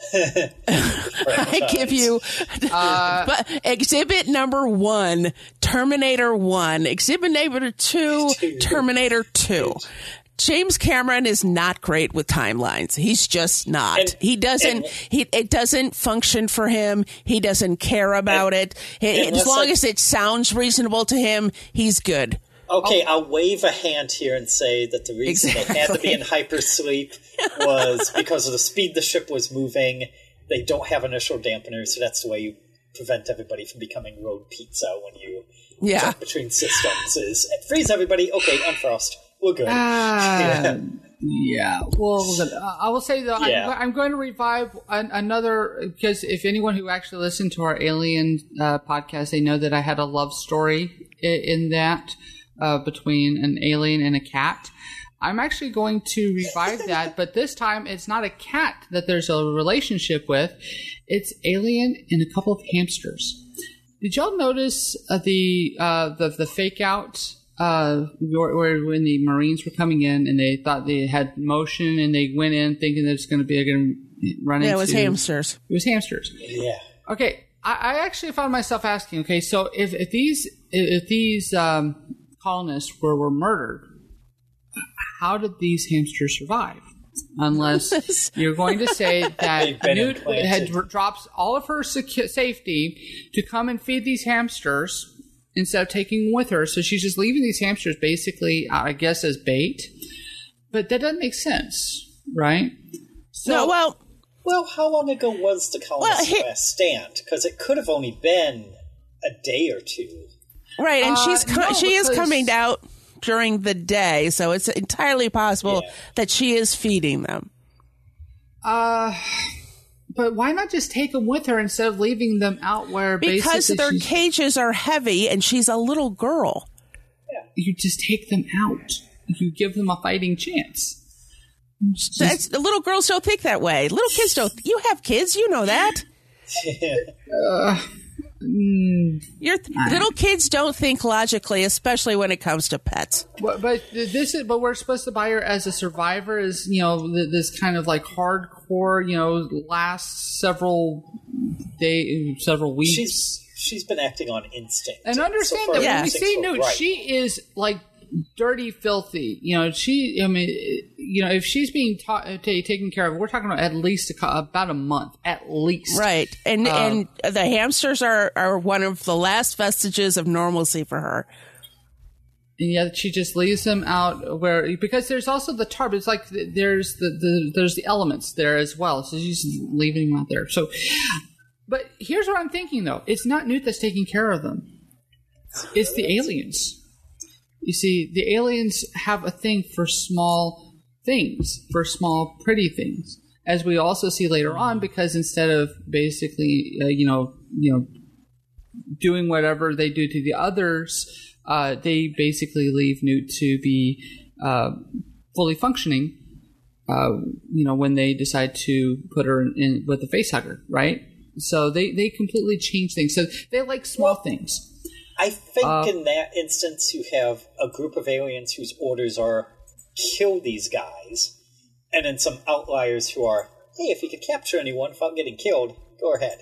I give you Uh, but exhibit number one, Terminator one, exhibit number two, Terminator two. James Cameron is not great with timelines. He's just not. And, he doesn't. And, he it doesn't function for him. He doesn't care about and, it. He, as long I, as it sounds reasonable to him, he's good. Okay, I'll wave a hand here and say that the reason Exactly. they had to be in hypersleep was because of the speed the ship was moving. They don't have initial dampeners, so that's the way you prevent everybody from becoming road pizza when you Yeah. jump between systems. Is freeze everybody. Okay, unfrost. We're good. Uh, yeah. yeah. Well, uh, I will say though, Yeah. I'm, I'm going to revive an, another because if anyone who actually listened to our Alien uh, podcast, they know that I had a love story in, in that uh, between an alien and a cat. I'm actually going to revive that, but this time it's not a cat that there's a relationship with. It's alien and a couple of hamsters. Did y'all notice uh, the, uh, the the fake out uh, where, where when the Marines were coming in and they thought they had motion and they went in thinking that it's going to be going to run Yeah, into... it was hamsters. It was hamsters. Yeah. Okay, I, I actually found myself asking, okay, so if, if these if these um, colonists were, were murdered, how did these hamsters survive? Unless you're going to say that Newt had dropped all of her secu- safety to come and feed these hamsters instead of taking them with her. So she's just leaving these hamsters basically, I guess, as bait. But that doesn't make sense, right? So, No, well, Well, how long ago was the colonist Well, he- last stand? Because it could have only been a day or two. right, and Uh, she's co- no, she is because- coming out during the day, so it's entirely possible Yeah. that she is feeding them. Uh, but why not just take them with her instead of leaving them out where Because basically their she's- cages are heavy and she's a little girl. you just take them out. You give them a fighting chance. That's, the little girls don't think that way. Little kids don't. You have kids, you know that. Uh, mm, Your little kids don't think logically, especially when it comes to pets. but, but this is but we're supposed to buy her as a survivor, as you know, th- this kind of like hardcore, you know, last several day, several weeks. She's she's been acting on instinct. And understand so far that when we instincts see were Newt, right. she is like dirty, filthy. You know, she. I mean, you know, if she's being ta- ta- taken care of, we're talking about at least a, co- about a month, at least. Right, and Um, and the hamsters are are one of the last vestiges of normalcy for her. And yet she just leaves them out where because there's also the tarp. It's like th- there's the, the there's the elements there as well. So she's just leaving them out there. So, but here's what I'm thinking though: it's not Newt that's taking care of them. It's the aliens. You see, the aliens have a thing for small things, for small, pretty things, as we also see later on. Because instead of basically, uh, you know, you know, doing whatever they do to the others, uh, they basically leave Newt to be uh, fully functioning. Uh, you know, when they decide to put her in, in with the facehugger, right? So they they completely change things. So they like small Well, things. I think Uh, in that instance, you have a group of aliens whose orders are kill these guys, and then some outliers who are, hey, if you could capture anyone without getting killed, go ahead.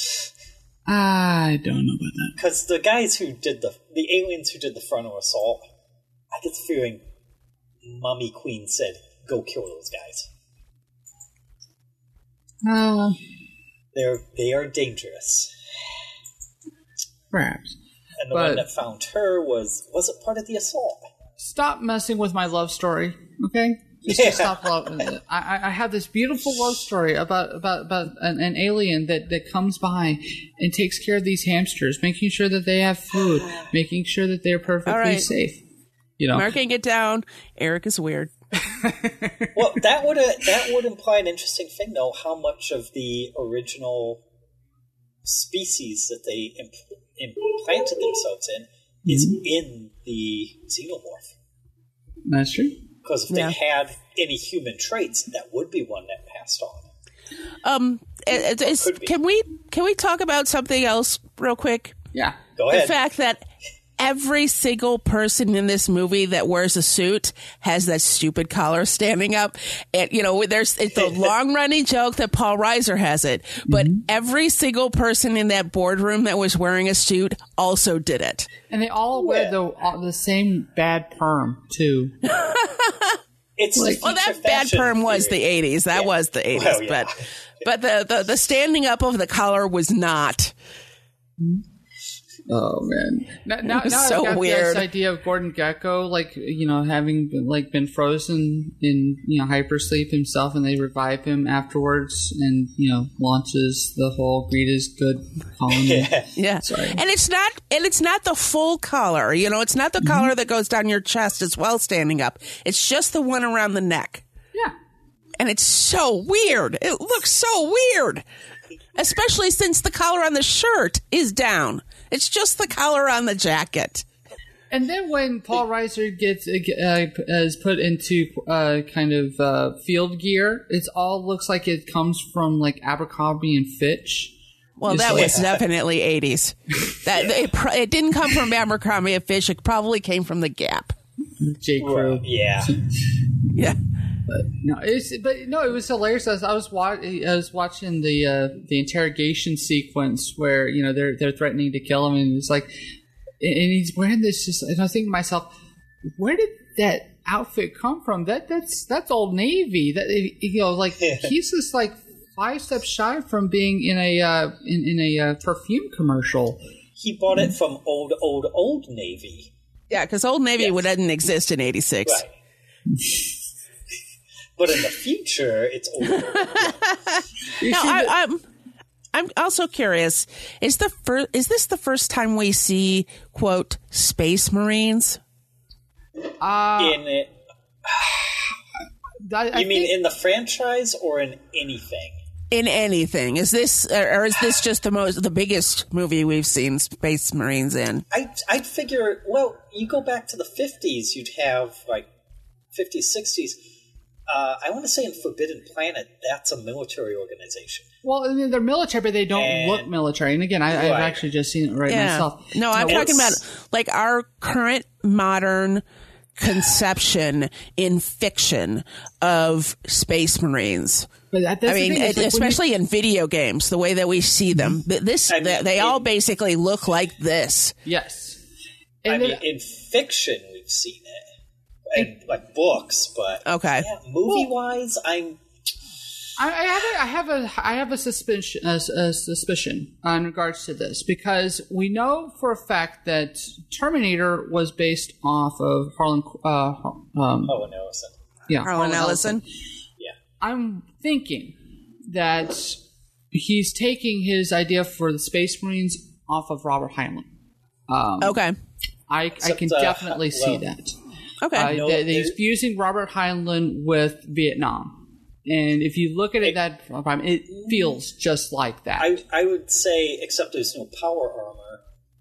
I don't know about that. Because the guys who did the the aliens who did the frontal assault, I get the feeling Mummy Queen said, "Go kill those guys. Uh, They're they are dangerous." perhaps. And the But- one that found her was was it part of the assault? Stop messing with my love story, okay? Just, Yeah. just stop love. I, I- I have this beautiful love story about about about an, an alien that, that comes by and takes care of these hamsters, making sure that they have food, making sure that they're perfectly All right. safe. You know, Marking it down. Eric is weird. Well, that would that would imply an interesting thing, though. How much of the original species that they imp- implanted themselves in is Mm-hmm. in the xenomorph? that's true. Because if Yeah. they had any human traits, that would be one that passed on. Um, it- it's- Could be. can we can we talk about something else real quick? Yeah. Go The ahead. fact that every single person in this movie that wears a suit has that stupid collar standing up. And, you know, there's it's a long running joke that Paul Reiser has it, but every single person in that boardroom that was wearing a suit also did it. And they all wear Yeah. the all the same bad perm too. It's Like- Well, that bad perm was the eighties. That Yeah. was the eighties. Well, yeah. But but the, the, the standing up of the collar was not. Oh man! Now, now, It was now so I've got weird. this idea of Gordon Gekko, like you know, having been, like been frozen in you know hypersleep himself, and they revive him afterwards, and you know launches the whole "greed is good" colony. Yeah. Yeah. Sorry. And it's not and it's not the full collar. You know, it's not the collar that goes down your chest as well standing up. It's just the one around the neck. Yeah. And it's so weird. It looks so weird. Especially since the collar on the shirt is down. It's just the collar on the jacket. And then when Paul Reiser gets uh, is put into uh, kind of uh, field gear, it all looks like it comes from like Abercrombie and Fitch. Well, It's that like- was definitely eighties. That it, pro- it didn't come from Abercrombie and Fitch. It probably came from the Gap. J. Crew. Yeah. Yeah. No, it's but no, it was hilarious. I was I was, wa- I was watching the uh, the interrogation sequence where you know they're they're threatening to kill him, and it's like, and he's wearing this. Just and I was thinking to myself, where did that outfit come from? That that's that's Old Navy. That you know, like he's just like five steps shy from being in a uh, in in a uh, perfume commercial. He bought it from old, old, old Navy. Yeah, because Old Navy Yes. would didn't exist in eighty-six. Right. But in the future, it's old. You Now, see I, the- I'm I'm also curious. Is the fir- is this the first time we see quote Space Marines? uh, in it. I, I You mean think- in the franchise or in anything? In anything? Is this or is this just the most the biggest movie we've seen Space Marines in? I I'd figure. Well, you go back to the fifties, you'd have like fifties, sixties. Uh, I want to say in Forbidden Planet, that's a military organization. well, I mean, they're military, but they don't And- look military. And again, I, I've Right. actually just seen it right myself. No, I'm No, talking about it's- like our current modern conception in fiction of Space Marines. But that, that's I the mean, thing, it, it's like when you- especially in video games, the way that we see them. Th- This, I mean, they, they all it- basically look like this. yes. I And mean, then- in fiction, we've seen it, and like books, but Okay. yeah, movie wise, I'm I, I have a, I have a, I have a suspicion, a, a suspicion in regards to this because we know for a fact that Terminator was based off of Harlan, uh, um, oh no, listen, yeah, Harlan Ellison. yeah, I'm thinking that he's taking his idea for the Space Marines off of Robert Heinlein. Um, Okay. I, I Except, can uh, definitely see well, that. Okay. Uh, No, that he's there- fusing Robert Heinlein with Vietnam. And if you look at it, that it feels just like that. I I would say except there's no power armor,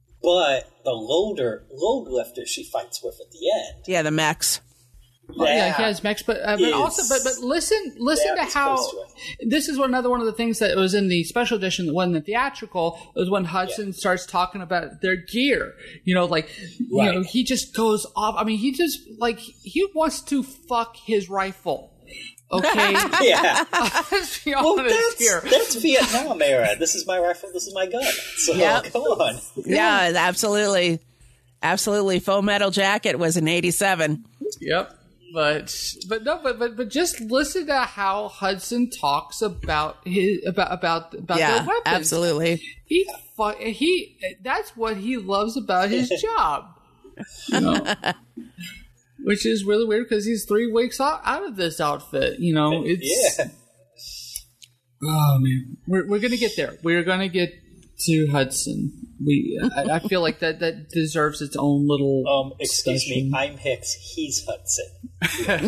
but the loader load lifter she fights with at the end. Yeah, the mechs. Oh, yeah, that he has mechs, but, uh, but is- also, but but listen, listen that to is how close to this is another one of the things that was in the special edition that wasn't the theatrical was when Hudson Yeah. starts talking about their gear. You know, like you Right. know, he just goes off. I mean, he just like he wants to fuck his rifle. Okay, Yeah, let's be well, honest that's here. that's Vietnam era. This is my rifle. This is my gun. So Yep. come on. Yeah, absolutely. Absolutely. Full Metal Jacket was in eighty-seven. Yep. But but no but but but just listen to how Hudson talks about his about about about Yeah, their weapons. absolutely. He fu- he that's what he loves about his job. You know? Which is really weird because he's three weeks out, out of this outfit. You know, it's Yeah. oh man, we're we're gonna get there. We're gonna get to Hudson. We I, I feel like that that deserves its own little. Um, excuse discussion. me, I'm Hicks. He's Hudson.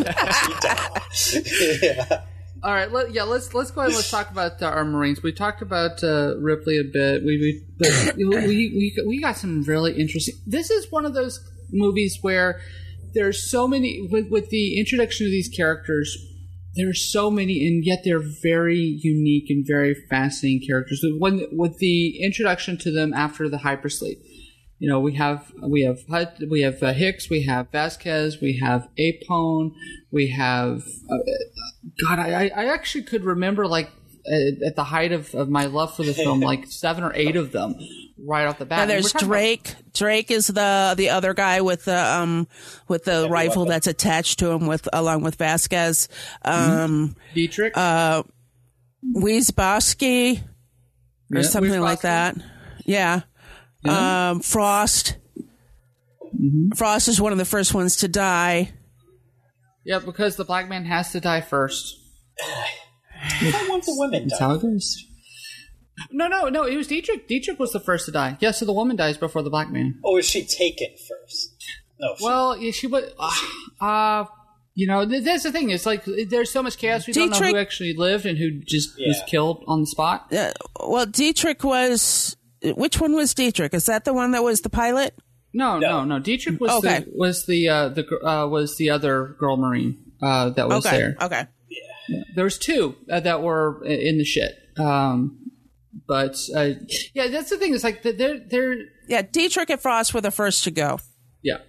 yeah. All right, let, yeah, let's let's go ahead. And let's talk about uh, our Marines. We talked about uh, Ripley a bit. We we, but we we we got some really interesting. This is one of those movies where there's so many with with the introduction of these characters. There's so many, and yet they're very unique and very fascinating characters. When with the introduction to them after the hypersleep, you know, we have we have Hud, we have uh, Hicks, we have Vasquez, we have Apone, we have uh, God. I I actually could remember like uh, at the height of, of my love for the film, like seven or eight of them right off the bat. And there's Drake. About- Drake is the the other guy with the um with the Every rifle weapon. That's attached to him with along with Vasquez. Um, mm-hmm. Dietrich. Uh, Wiesbowski or yeah, something Wiesbowski. Like that. Yeah. yeah. Um, Frost. Mm-hmm. Frost is one of the first ones to die. Yeah, because the black man has to die first. I want the women That's how it goes. No, no, no. It was Dietrich. Dietrich was the first to die. Yeah, so the woman dies before the black man. Or was she taken first? No. She, well, yeah, she was. Uh, uh, you know, that's the thing. It's like there's so much chaos. We Dietrich, don't know who actually lived and who just yeah. was killed on the spot. Uh, well, Dietrich was. Which one was Dietrich? Is that the one that was the pilot? No, no, no. no. Dietrich was okay. the was the uh, the uh, was the other girl Marine uh, that was okay. there. Okay. Yeah. There was two uh, that were in the shit. Um, but uh, yeah, that's the thing. It's like they're they're yeah. Dietrich and Frost were the first to go. Yeah.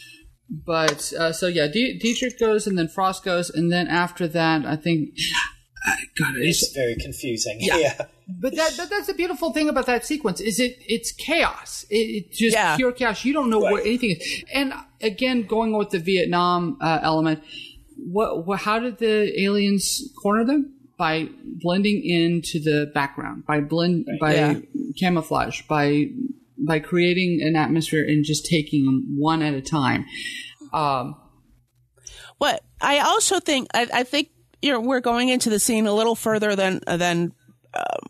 But uh, so yeah, D- Dietrich goes and then Frost goes and then after that, I think. God, it's, it's very confusing. Yeah. yeah. But that, that that's the beautiful thing about that sequence is it it's chaos. It, it's just yeah. pure chaos. You don't know right. where anything is. And again, going with the Vietnam uh, element, what, what how did the aliens corner them? By blending into the background, by blend right. by yeah. camouflage, by by creating an atmosphere and just taking them one at a time. Um, what I also think I, I think you know we're going into the scene a little further than than. Um,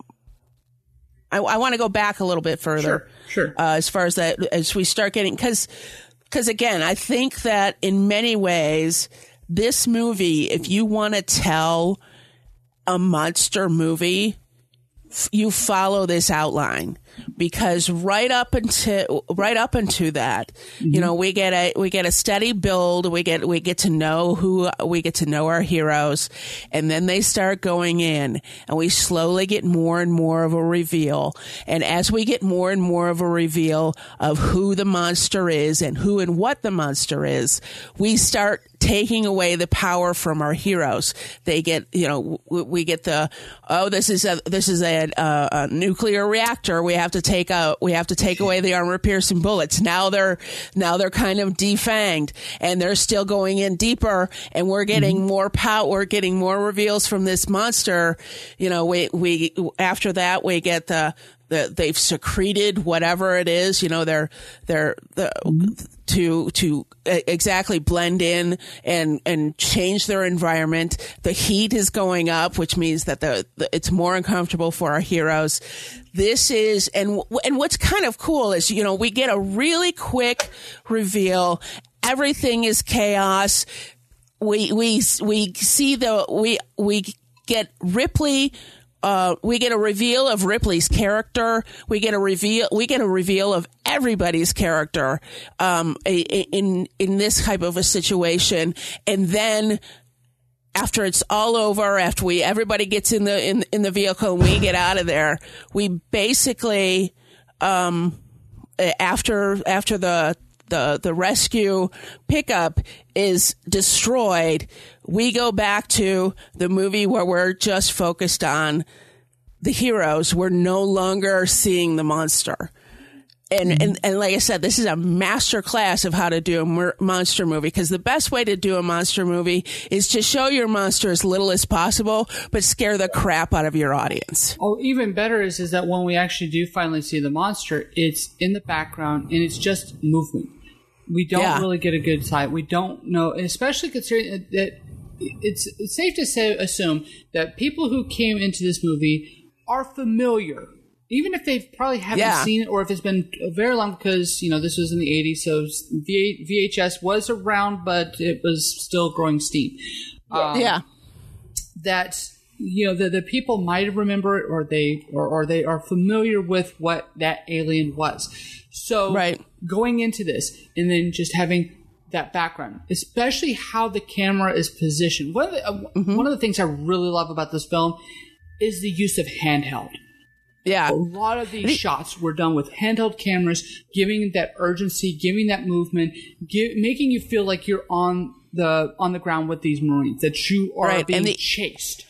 I, I want to go back a little bit further, sure, sure. Uh, as far as that, as we start getting, because, because again, I think that in many ways, this movie, if you want to tell a monster movie, f- you follow this outline. Because right up into right up into that, mm-hmm. you know, we get a we get a steady build. We get we get to know who we get to know our heroes, and then they start going in, and we slowly get more and more of a reveal. And as we get more and more of a reveal of who the monster is and who and what the monster is, we start taking away the power from our heroes. They get, you know, we get the oh, this is a this is a, a, a nuclear reactor. We have to take out, we have to take away the armor piercing bullets. Now they're, now they're kind of defanged and they're still going in deeper and we're getting mm-hmm. more power, we're getting more reveals from this monster. You know, we, we, after that we get the, the, they've secreted whatever it is, you know, they're, they're, the, mm-hmm. to, to exactly blend in and, and change their environment. The heat is going up, which means that the, the it's more uncomfortable for our heroes. This is, and, and what's kind of cool is, you know, we get a really quick reveal. Everything is chaos. We, we, we see the, we, we get Ripley. Uh, we get a reveal of Ripley's character. We get a reveal. We get a reveal of everybody's character um, in in this type of a situation. And then, after it's all over, after we everybody gets in the in in the vehicle and we get out of there, we basically um, after after the. The, the rescue pickup is destroyed. We go back to the movie where we're just focused on the heroes. We're no longer seeing the monster. And, and, and like I said, this is a master class of how to do a mer- monster movie, because the best way to do a monster movie is to show your monster as little as possible, but scare the crap out of your audience. Oh, even better is, is that when we actually do finally see the monster, it's in the background and it's just movement. We don't yeah. really get a good sight. We don't know, especially considering that it's, it's safe to say, assume that people who came into this movie are familiar, even if they probably haven't yeah. seen it or if it's been very long, because, you know, this was in the eighties, so V H S was around, but it was still growing steam. Um, yeah. That, you know, the, the people might remember it, or they, or, or they are familiar with what that alien was. So right. going into this and then just having that background, especially how the camera is positioned. One of the, uh, mm-hmm. one of the things I really love about this film is the use of handheld. Yeah. A lot of these shots were done with handheld cameras, giving that urgency, giving that movement, give, making you feel like you're on the on the ground with these Marines, that you are right. being the- chased.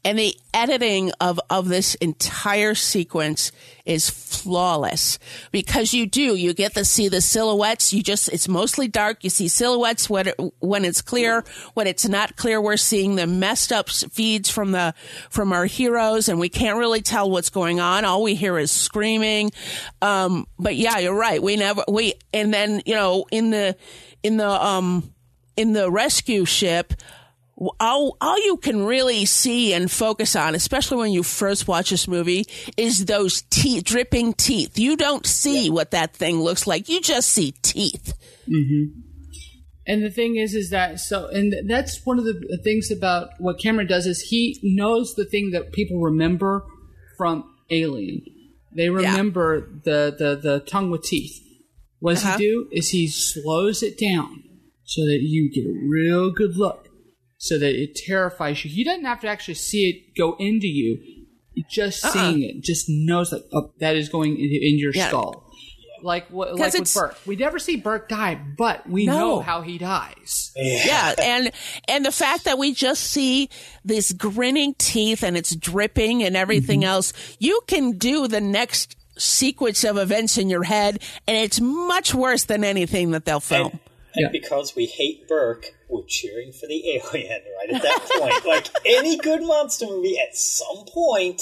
and the editing of, of this entire sequence is flawless because you do, you get to see the silhouettes. You just, it's mostly dark. You see silhouettes when, it, when it's clear. When it's not clear, we're seeing the messed up feeds from the, from our heroes, and we can't really tell what's going on. All we hear is screaming. Um, but yeah, you're right. We never, we, and then, you know, in the, in the, um, in the rescue ship, all, all you can really see and focus on, especially when you first watch this movie, is those teeth, dripping teeth. You don't see yeah. what that thing looks like. You just see teeth. Mm-hmm. And the thing is, is that, so, and that's one of the things about what Cameron does is he knows the thing that people remember from Alien. They remember yeah. the, the, the tongue with teeth. What does uh-huh. he do is he slows it down so that you get a real good look, so that it terrifies you. He doesn't have to actually see it go into you. Just uh-uh. seeing it just knows that oh, that is going into in your yeah. skull. Like what, like with Burke. We never see Burke die, but we no. know how he dies. Yeah. yeah, and and the fact that we just see this grinning teeth and it's dripping and everything mm-hmm. else, you can do the next sequence of events in your head, and it's much worse than anything that they'll film. And, and yeah. because we hate Burke, we're cheering for the alien right at that point. Like any good monster movie, at some point,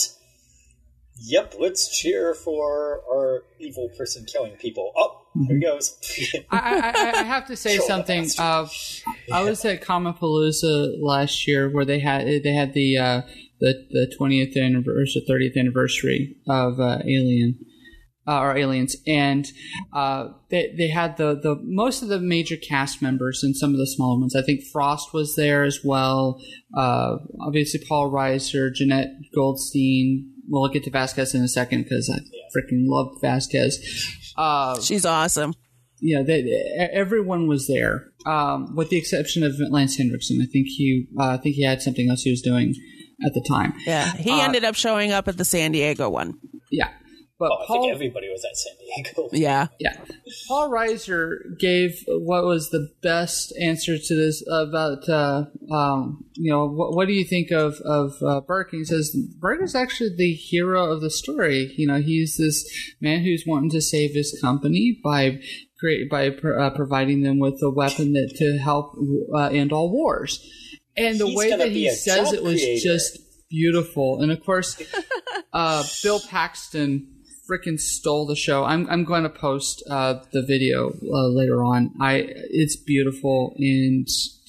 yep, let's cheer for our evil person killing people. Oh, here he goes. I, I, I have to say Kill something. Uh, yeah. I was at Comicpalooza last year where they had they had the uh, the the twentieth anniversary, thirtieth anniversary of uh, Alien. Uh, or Aliens, and uh, they they had the, the most of the major cast members and some of the smaller ones. I think Frost was there as well. Uh, obviously, Paul Reiser, Jeanette Goldstein. We'll get to Vasquez in a second because I freaking love Vasquez. Uh, She's awesome. Yeah, they, everyone was there, um, with the exception of Lance Henriksen. I think he uh, I think he had something else he was doing at the time. Yeah, he uh, ended up showing up at the San Diego one. Yeah. But oh, I Paul, think everybody was at San Diego. Yeah. Yeah. Paul Reiser gave what was the best answer to this about, uh, um, you know, what, what do you think of, of uh, Burke? And he says, Burke is actually the hero of the story. You know, he's this man who's wanting to save his company by create, by uh, providing them with a weapon that to help uh, end all wars. And the he's way that he says it was creator. just beautiful. And of course, uh, Bill Paxton freaking stole the show. I'm I'm going to post uh, the video uh, later on. I it's beautiful, and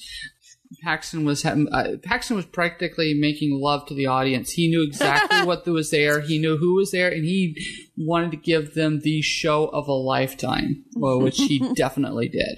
Paxton was ha- uh, Paxton was practically making love to the audience. He knew exactly what was there. He knew who was there, and he wanted to give them the show of a lifetime, well, which he definitely did.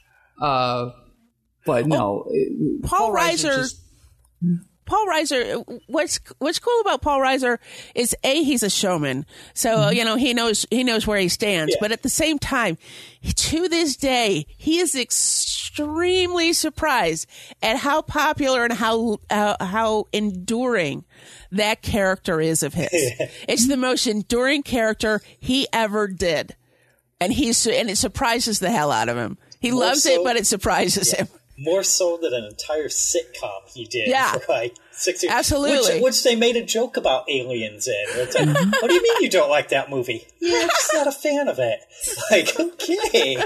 Uh, but no, oh, Paul, Paul Reiser. Just, Paul Reiser, what's what's cool about Paul Reiser is A, he's a showman, so mm-hmm. you know he knows he knows where he stands. Yeah. But at the same time, to this day, he is extremely surprised at how popular and how uh, how enduring that character is of his. It's the most enduring character he ever did, and he's and it surprises the hell out of him. He More loves so, it, but it surprises yeah. him. More so than an entire sitcom he did yeah. for like six years. Absolutely. Which, which they made a joke about aliens in. It's like, what do you mean you don't like that movie? Yeah, I'm just not a fan of it. Like, okay.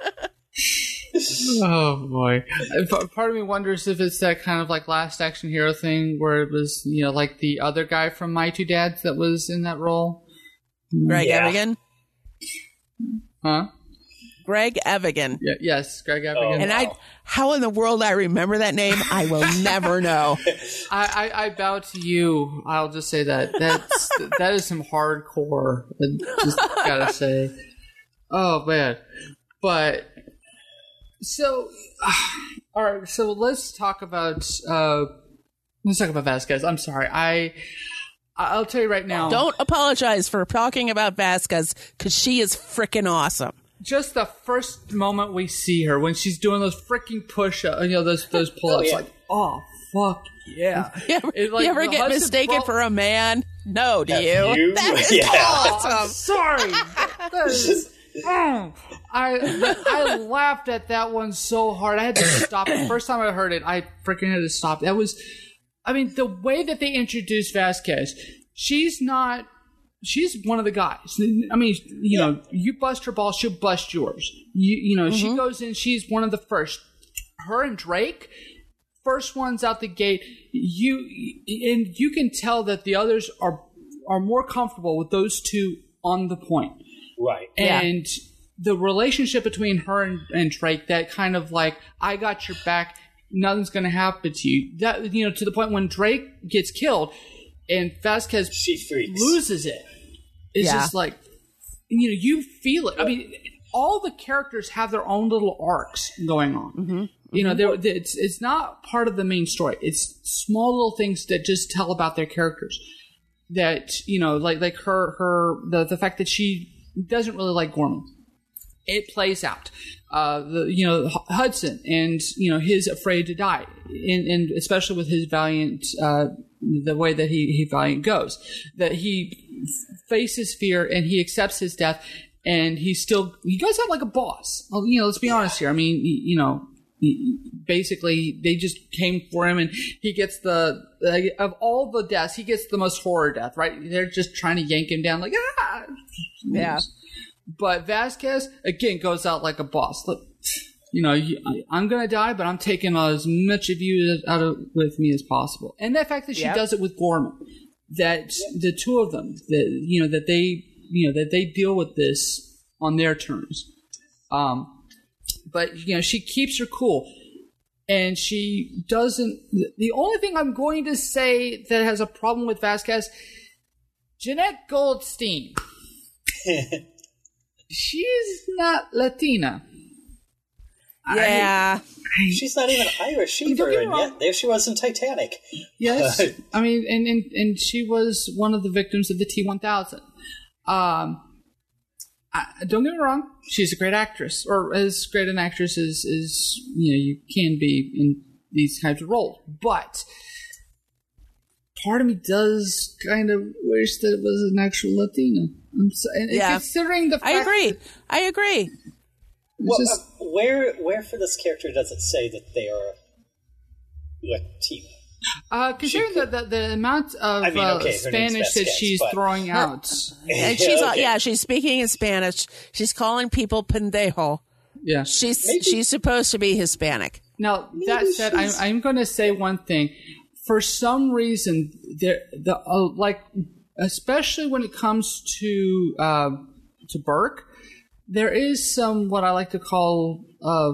Oh, boy. Part of me wonders if it's that kind of like Last Action Hero thing where it was, you know, like the other guy from My Two Dads that was in that role. Greg yeah. Evigan? Huh? Greg Evigan. Yeah, yes, Greg Evigan. Oh, and wow. I, how in the world I remember that name, I will never know. I, I, I bow to you. I'll just say that. That's that is some hardcore. I just gotta say. Oh man, but so uh, all right. So let's talk about uh, let's talk about Vasquez. I'm sorry. I. I'll tell you right now. Don't apologize for talking about Vasquez because she is freaking awesome. Just the first moment we see her when she's doing those freaking push-ups, you know, those those pull-ups, oh, yeah. like, oh fuck yeah! You ever, it, like, you ever get mistaken bro- for a man? No, do you? you? That is yeah. awesome. I'm sorry. That is, mm, I I laughed at that one so hard. I had to stop. The first time I heard it, I freaking had to stop. That was I mean, the way that they introduce Vasquez, she's not. She's one of the guys. I mean, you yeah. know, you bust her ball, she'll bust yours. You, you know, mm-hmm. she goes in. She's one of the first. Her and Drake, first ones out the gate. You and you can tell that the others are are more comfortable with those two on the point. Right. And yeah. the relationship between her and, and Drake, that kind of like, I got your back, nothing's going to happen to you. That, you know, to the point when Drake gets killed and Vasquez she freaks. loses it. It's yeah. just like, you know, you feel it. I mean, all the characters have their own little arcs going on. Mm-hmm. You know, they're, they're, it's it's not part of the main story. It's small little things that just tell about their characters. That, you know, like like her her the the fact that she doesn't really like Gorman. It plays out. Uh, the you know Hudson and you know his afraid to die, and, and especially with his valiant uh, the way that he he valiant goes, that he faces fear and he accepts his death, and he still he goes out like a boss. Well, you know, let's be honest here. I mean, you know. Basically, they just came for him, and he gets the uh, of all the deaths, he gets the most horror death. Right? They're just trying to yank him down, like ah, yeah. But Vasquez again goes out like a boss. Look, you know, you, I'm gonna die, but I'm taking as much of you out of with me as possible. And the fact that she yep. does it with Gorman, that the two of them, that you know, that they, you know, that they deal with this on their terms. Um. But, you know, she keeps her cool. And she doesn't... The only thing I'm going to say that has a problem with Vasquez, Jeanette Goldstein. She's not Latina. Yeah. I, She's not even Irish either, and yet there she was in Titanic. Yes. I mean, and, and, and she was one of the victims of the T one thousand. Um... I, don't get me wrong, she's a great actress, or as great an actress as, as you know you can be in these types of roles. But part of me does kind of wish that it was an actual Latina. I'm so, and yeah, considering the fact I agree. That, I agree. Well, just, uh, where where for this character does it say that they are Latina? Uh, considering the, the the amount of I mean, okay, uh, Spanish that she's but... throwing out, and she's okay. yeah, she's speaking in Spanish. She's calling people pendejo. Yeah, she's Maybe. she's supposed to be Hispanic. Now Maybe that said, I'm, I'm going to say one thing. For some reason, there the uh, like, especially when it comes to uh, to Burke, there is some what I like to call uh,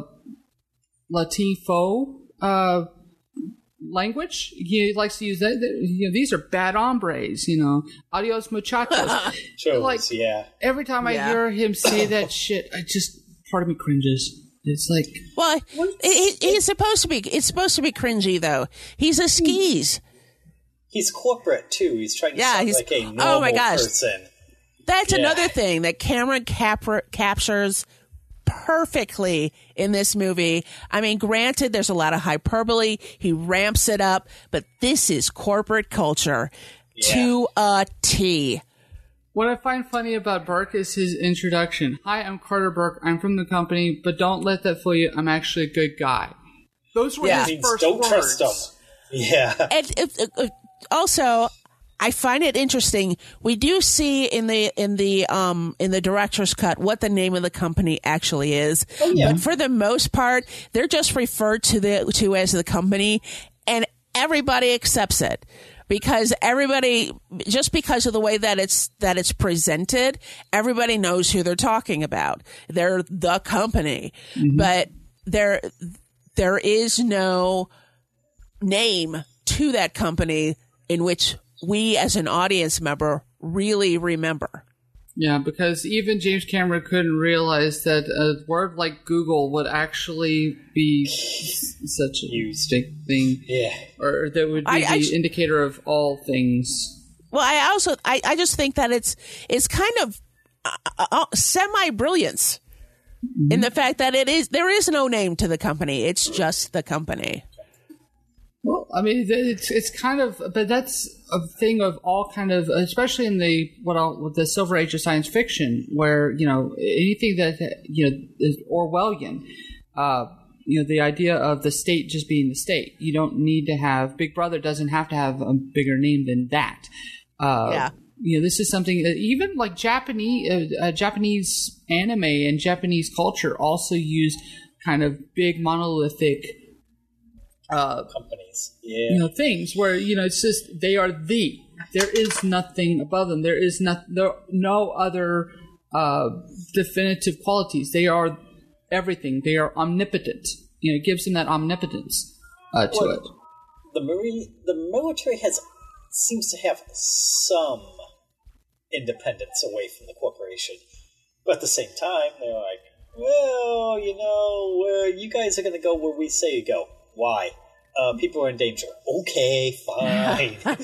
Latinfo. Uh, language. He likes to use that. You know, these are bad hombres. You know, adios muchachos. Sure, like yeah. Every time I yeah. hear him say that shit, I just part of me cringes. It's like, well, it, it, he's supposed to be. It's supposed to be cringy though. He's a skis. He's corporate too. He's trying to yeah, sound he's, like a normal oh my gosh. person. That's yeah. another thing that Cameron cap- captures perfectly in this movie. I mean, granted, there's a lot of hyperbole. He ramps it up, but this is corporate culture yeah. to a T. What I find funny about Burke is his introduction. Hi, I'm Carter Burke. I'm from the company, but don't let that fool you. I'm actually a good guy. Those were yeah. his first don't words. Trust him. Yeah. And uh, uh, also, I find it interesting. We do see in the in the um in the director's cut what the name of the company actually is, oh, yeah. but for the most part, they're just referred to the to as the company, and everybody accepts it because everybody just because of the way that it's that it's presented, everybody knows who they're talking about. They're the company, mm-hmm. but there there is no name to that company in which we as an audience member really remember. Yeah, because even James Cameron couldn't realize that a word like Google would actually be such a Used. big thing. Yeah. Or that would be I, the I, indicator of all things. Well, I also, I, I just think that it's, it's kind of uh, uh, semi-brilliance mm-hmm. in the fact that it is, there is no name to the company. It's just the company. Well, I mean, it's it's kind of, but that's a thing of all kind of, especially in the what I'll, with the Silver Age of science fiction, where you know anything that you know is Orwellian, uh, you know, the idea of the state just being the state. You don't need to have Big Brother doesn't have to have a bigger name than that. Uh, yeah. You know, this is something that even like Japanese uh, uh, Japanese anime and Japanese culture also use kind of big monolithic uh, companies. Yeah. You know, things where, you know, it's just they are the. There is nothing above them. There is not there no other uh, definitive qualities. They are everything. They are omnipotent. You know, it gives them that omnipotence uh, to well, it. The Marine, the military has seems to have some independence away from the corporation, but at the same time, they're like, well, you know, where you guys are going to go where we say you go. Why? Uh, people are in danger. Okay, fine. and,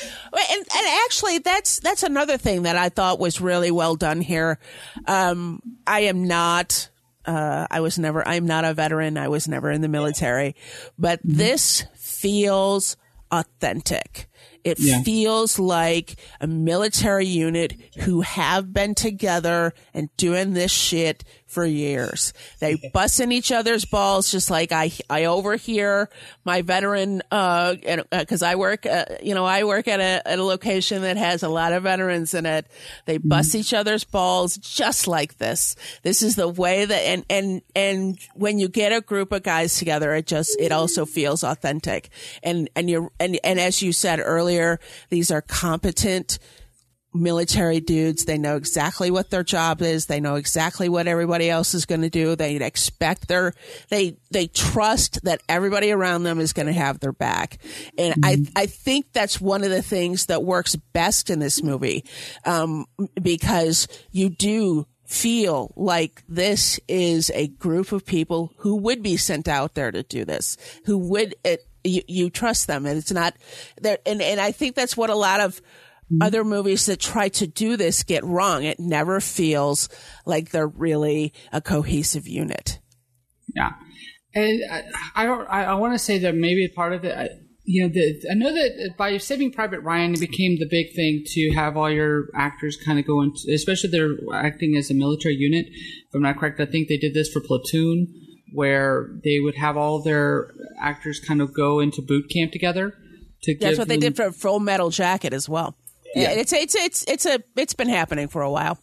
and actually, that's that's another thing that I thought was really well done here. Um, I am not. Uh, I was never. I'm not a veteran. I was never in the military, but this feels authentic. It Yeah. feels like a military unit who have been together and doing this shit for years. They bust in each other's balls, just like I, I overhear my veteran, uh, and, uh, cause I work, uh, you know, I work at a, at a location that has a lot of veterans in it. They bust each other's balls just like this. This is the way that, and, and, and when you get a group of guys together, it just, it also feels authentic. And, and you're, and, and as you said earlier, these are competent military dudes. They know exactly what their job is. They know exactly what everybody else is going to do. They expect their, they, they trust that everybody around them is going to have their back. And I, I think that's one of the things that works best in this movie. Um, because you do feel like this is a group of people who would be sent out there to do this, who would, it, you, you trust them. And it's not there. And, and I think that's what a lot of other movies that try to do this get wrong. It never feels like they're really a cohesive unit. Yeah, and I, I don't. I, I want to say that maybe part of it. I, you know, the, I know that by Saving Private Ryan, it became the big thing to have all your actors kind of go into, especially if they're acting as a military unit. If I'm not correct, I think they did this for Platoon, where they would have all their actors kind of go into boot camp together. To That's give what they them, did for Full Metal Jacket as well. Yeah, it's it's it's it's a it's been happening for a while.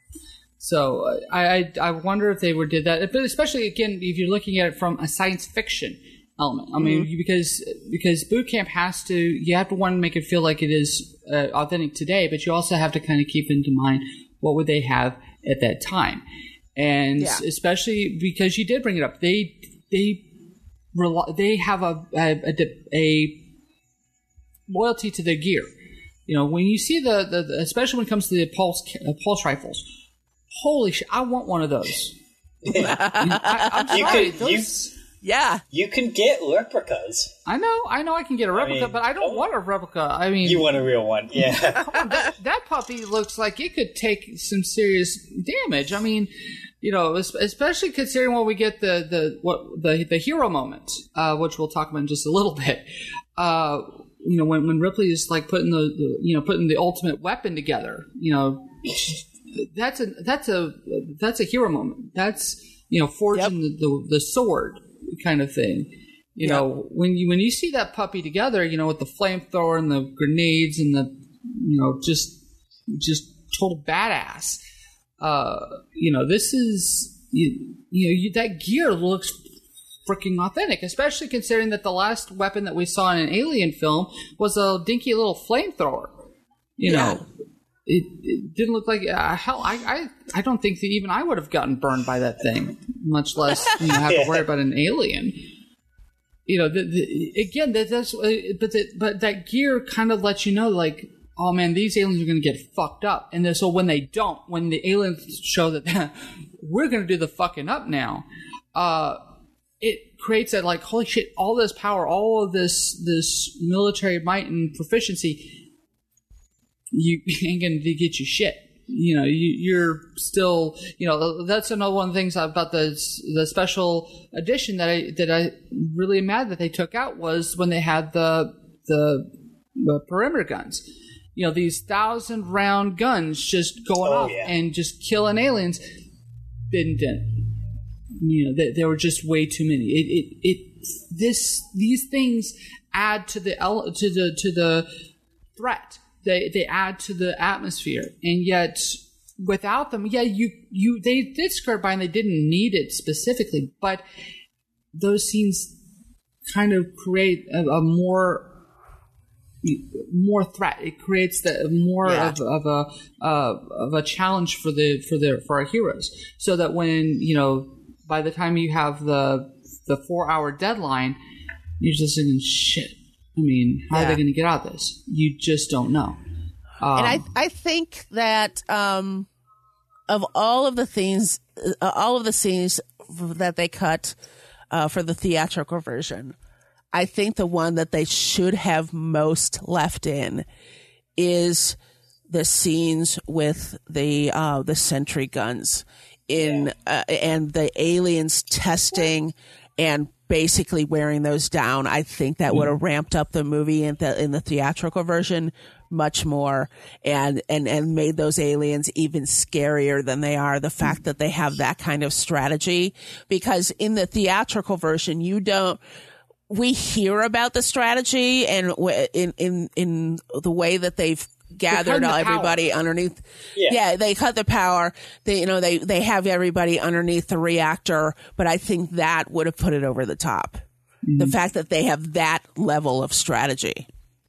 So uh, I, I I wonder if they were did that, but especially again if you're looking at it from a science fiction element. I mean, mm-hmm. because because boot camp has to you have to want to make it feel like it is uh, authentic today, but you also have to kind of keep into mind what would they have at that time, and yeah. especially because you did bring it up, they they rely, they have a a, a a loyalty to their gear. You know, when you see the, the, the especially when it comes to the pulse uh, pulse rifles, holy shit, I want one of those. I, I'm sorry, you could, those, you, yeah, you can get replicas. I know, I know, I can get a replica, I mean, but I don't want a replica. I mean, you want a real one, yeah. Come on, that, that puppy looks like it could take some serious damage. I mean, you know, especially considering when we get the the what the the hero moment, uh, which we'll talk about in just a little bit. Uh, You know, when, when Ripley is like putting the, the you know putting the ultimate weapon together, you know, that's a that's a that's a hero moment. That's you know forging yep. the, the the sword kind of thing. You yep. know, when you when you see that puppy together, you know, with the flamethrower and the grenades and the you know just just total badass. Uh, you know, this is you, you know you, that gear looks freaking authentic, especially considering that the last weapon that we saw in an Alien film was a dinky little flamethrower. You yeah. know, it, it didn't look like uh, hell. I, I I don't think that even I would have gotten burned by that thing, much less you know, have yeah. to worry about an alien. You know, the, the, again, that, that's but the, but that gear kind of lets you know, like, oh man, these aliens are going to get fucked up, and then, so when they don't, when the aliens show that we're going to do the fucking up now. Uh, It creates that like holy shit! All this power, all of this this military might and proficiency, you ain't gonna get you shit. You know, you, you're still, you know, that's another one of the things about the the special edition that I that I really am mad that they took out was when they had the the, the perimeter guns. You know, these thousand round guns just going oh, off yeah. and just killing aliens. Didn't didn't. you know, there, there were just way too many. It, it, it, this, these things add to the, ele- to the, to the threat. They, they add to the atmosphere. And yet, without them, yeah, you, you, they did skirt by and they didn't need it specifically, but those scenes kind of create a, a more, more threat. It creates the more yeah. of, of a uh, of a challenge for the for the for our heroes, so that when you know by the time you have the the four hour deadline, you're just thinking, shit. I mean, how yeah. are they going to get out of this? You just don't know. Um, and I I think that um, of all of the things, uh, all of the scenes that they cut uh, for the theatrical version, I think the one that they should have most left in is the scenes with the uh, the sentry guns in yeah. uh, and the aliens testing and basically wearing those down. I think that would have ramped up the movie in the in the theatrical version much more and and and made those aliens even scarier than they are. The fact that they have that kind of strategy, because in the theatrical version you don't. We hear about the strategy and w- in, in, in the way that they've gathered the everybody power. underneath. Yeah. yeah, they cut the power. They, you know, they, they have everybody underneath the reactor, but I think that would have put it over the top. Mm-hmm. The fact that they have that level of strategy.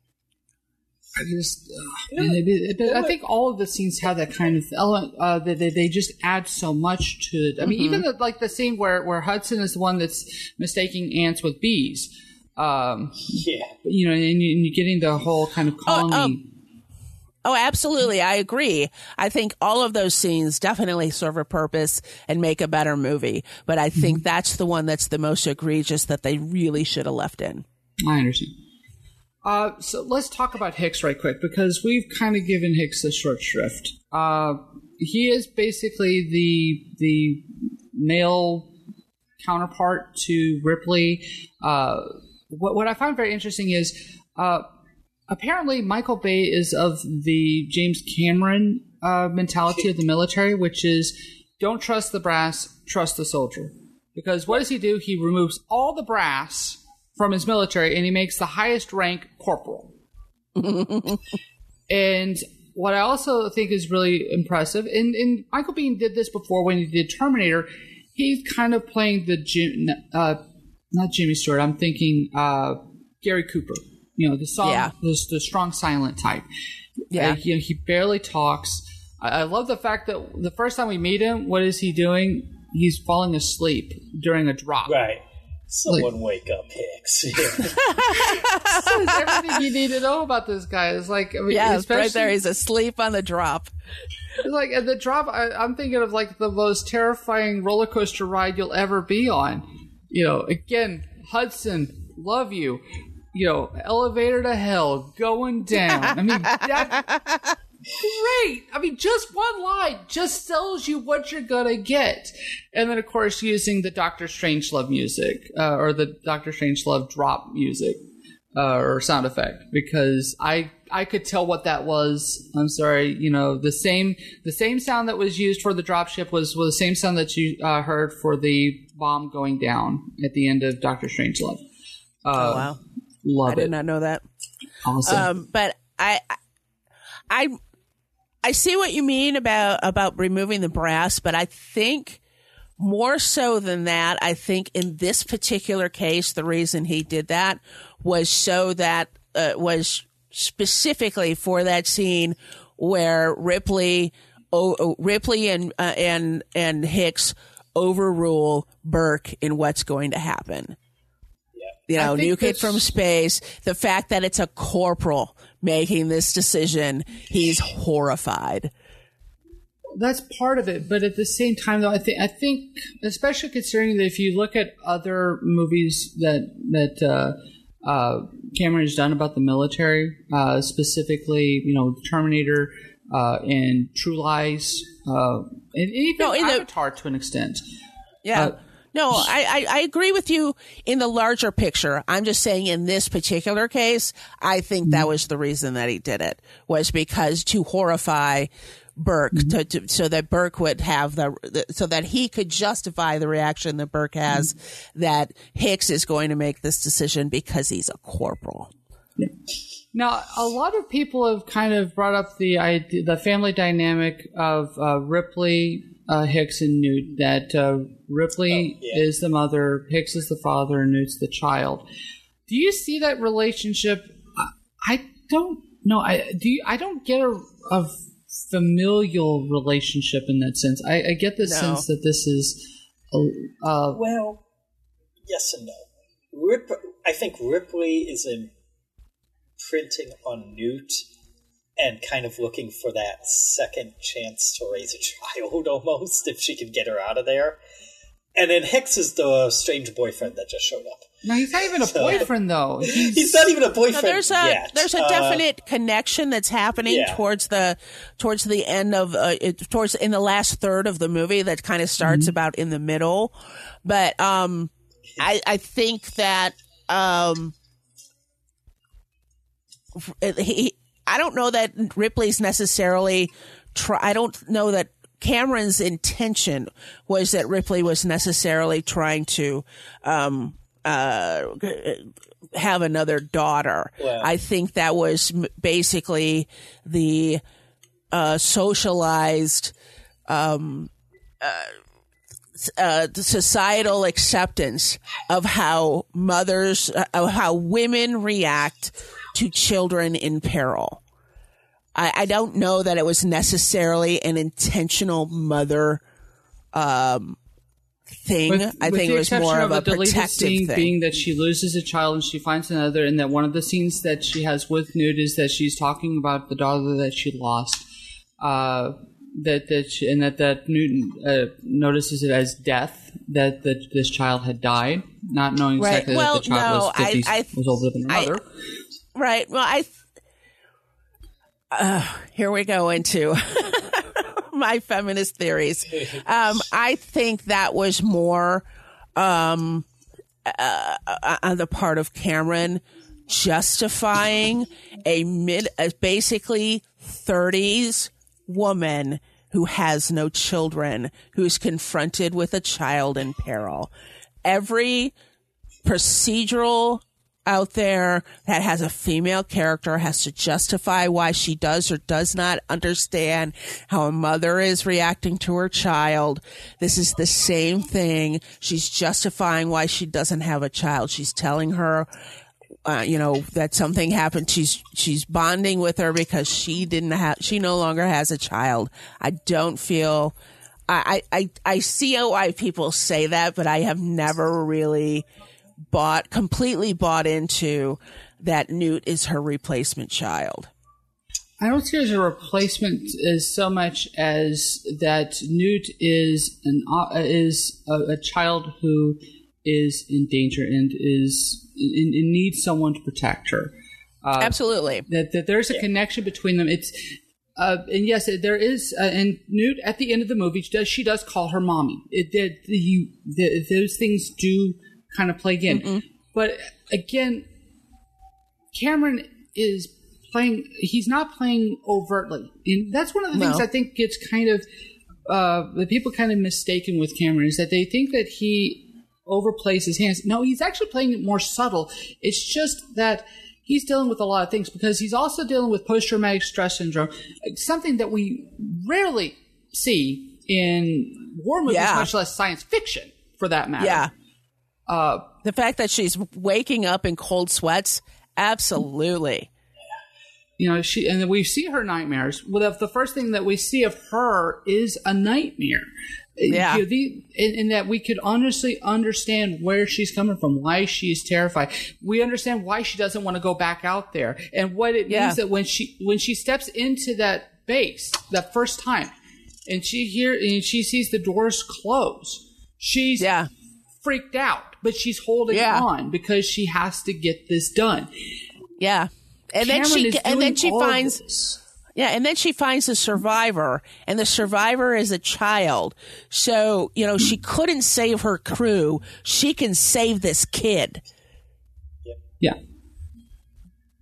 I just, uh, and it, it, it, I think all of the scenes have that kind of element. Uh, they, they they just add so much to it. I mean, mm-hmm. even the, like the scene where, where Hudson is the one that's mistaking ants with bees. Um, yeah, you know, and, you, and you're getting the whole kind of colony. Oh, um, oh, absolutely, I agree. I think all of those scenes definitely serve a purpose and make a better movie. But I think mm-hmm. that's the one that's the most egregious that they really should have left in. I understand. Uh, so let's talk about Hicks right quick, because we've kind of given Hicks a short shrift. Uh, he is basically the the male counterpart to Ripley. Uh, what, what I find very interesting is uh, apparently Michael Bay is of the James Cameron uh, mentality of the military, which is don't trust the brass, trust the soldier. Because what does he do? He removes all the brass from his military, and he makes the highest rank corporal. And what I also think is really impressive, and, and Michael Biehn did this before when he did Terminator, he's kind of playing the, Jim, uh, not Jimmy Stewart, I'm thinking uh, Gary Cooper, you know, the song, yeah. the, the strong silent type. Yeah. Uh, you know, he barely talks. I, I love the fact that the first time we meet him, what is he doing? He's falling asleep during a drop. Right. Someone like, wake up, Hicks. That's everything you need to know about this guy. It's like, I mean, yeah, right there. He's asleep on the drop. It's like at the drop. I, I'm thinking of like the most terrifying roller coaster ride you'll ever be on. You know, again, Hudson, love you. You know, elevator to hell, going down. I mean, that. Great. I mean, just one line just tells you what you're going to get. And then, of course, using the Doctor Strangelove music uh, or the Doctor Strangelove drop music uh, or sound effect, because I I could tell what that was. I'm sorry. You know, the same the same sound that was used for the dropship was, was the same sound that you uh, heard for the bomb going down at the end of Doctor Strangelove. Uh, oh, wow. Love I it. did not know that. Awesome. Um, but I... I I see what you mean about, about removing the brass, but I think more so than that, I think in this particular case, the reason he did that was so that, uh, was specifically for that scene where Ripley, oh, Ripley and, uh, and, and Hicks overrule Burke in what's going to happen. You know, new kid from space. The fact that it's a corporal making this decision, he's horrified. That's part of it, but at the same time, though, I think I think, especially considering that if you look at other movies that that uh, uh, Cameron has done about the military, uh, specifically, you know, Terminator uh, and True Lies, uh, and even no, Avatar the- to an extent. Yeah. Uh, No, I, I, I agree with you in the larger picture. I'm just saying in this particular case, I think that was the reason that he did it, was because to horrify Burke to, to, so that Burke would have the, so that he could justify the reaction that Burke has that Hicks is going to make this decision because he's a corporal. Yeah. Now, a lot of people have kind of brought up the idea, the family dynamic of uh, Ripley, uh, Hicks, and Newt. That uh, Ripley oh, yeah. is the mother, Hicks is the father, and Newt's the child. Do you see that relationship? I don't know. I do. You, I don't get a, a familial relationship in that sense. I, I get the no. sense that this is. A, uh, well, yes and no. Rip, I think Ripley is in. Printing on Newt and kind of looking for that second chance to raise a child almost, if she can get her out of there. And then Hicks is the strange boyfriend that just showed up. No, he's not even a so, boyfriend, though. He's, he's not even a boyfriend no, there's a, yet. There's a definite uh, connection that's happening yeah. towards the towards the end of uh, it, towards in the last third of the movie that kind of starts mm-hmm. about in the middle. But um, I I think that um. He, I don't know that Ripley's necessarily try. I don't know that Cameron's intention was that Ripley was necessarily trying to um, uh, have another daughter. Wow. I think that was basically the uh, socialized um, uh, uh, societal acceptance of how mothers, uh, of how women react to children in peril. I, I don't know that it was necessarily an intentional mother um, thing. With, I with think it was more of, of a protective scene thing. Being that she loses a child and she finds another, and that one of the scenes that she has with Newt is that she's talking about the daughter that she lost. Uh, that that she, and that that Newton uh, notices it as death. That that this child had died, not knowing exactly right. well, that the child no, was fifty, I, I, was older than her mother. I, Right. Well, I. Uh, here we go into my feminist theories. Um, I think that was more um, uh, on the part of Cameron justifying a mid, a basically thirties woman who has no children, who's confronted with a child in peril. Every procedural out there that has a female character has to justify why she does or does not understand how a mother is reacting to her child. This is the same thing. She's justifying why she doesn't have a child. She's telling her, uh, you know, that something happened. She's, she's bonding with her because she didn't have, she no longer has a child. I don't feel, I, I, I see why people say that, but I have never really bought completely bought into that Newt is her replacement child. I don't see it as a replacement as so much as that Newt is an uh, is a, a child who is in danger and is in, in needs someone to protect her. Uh, Absolutely, that that there's a yeah. connection between them. It's uh, and yes, there is. Uh, and Newt at the end of the movie she does she does call her mommy. It did you the, those things do kind of play again. Mm-mm. But again, Cameron is playing, he's not playing overtly. And that's one of the no. things I think gets kind of, uh, the people kind of mistaken with Cameron is that they think that he overplays his hands. No, he's actually playing it more subtle. It's just that he's dealing with a lot of things because he's also dealing with post-traumatic stress syndrome, something that we rarely see in war movies, yeah. much less science fiction for that matter. Yeah. Uh, the fact that she's waking up in cold sweats, absolutely. You know, she and we see her nightmares. Well, the first thing that we see of her is a nightmare. Yeah, you know, the, and, and that we could honestly understand where she's coming from, why she's terrified. We understand why she doesn't want to go back out there, and what it yeah. means that when she when she steps into that base that first time, and she hear and she sees the doors close, she's yeah. freaked out. But she's holding yeah. on because she has to get this done. Yeah, and Cameron then she and then she finds yeah, and then she finds a survivor, and the survivor is a child. So you know she couldn't save her crew; she can save this kid. Yeah,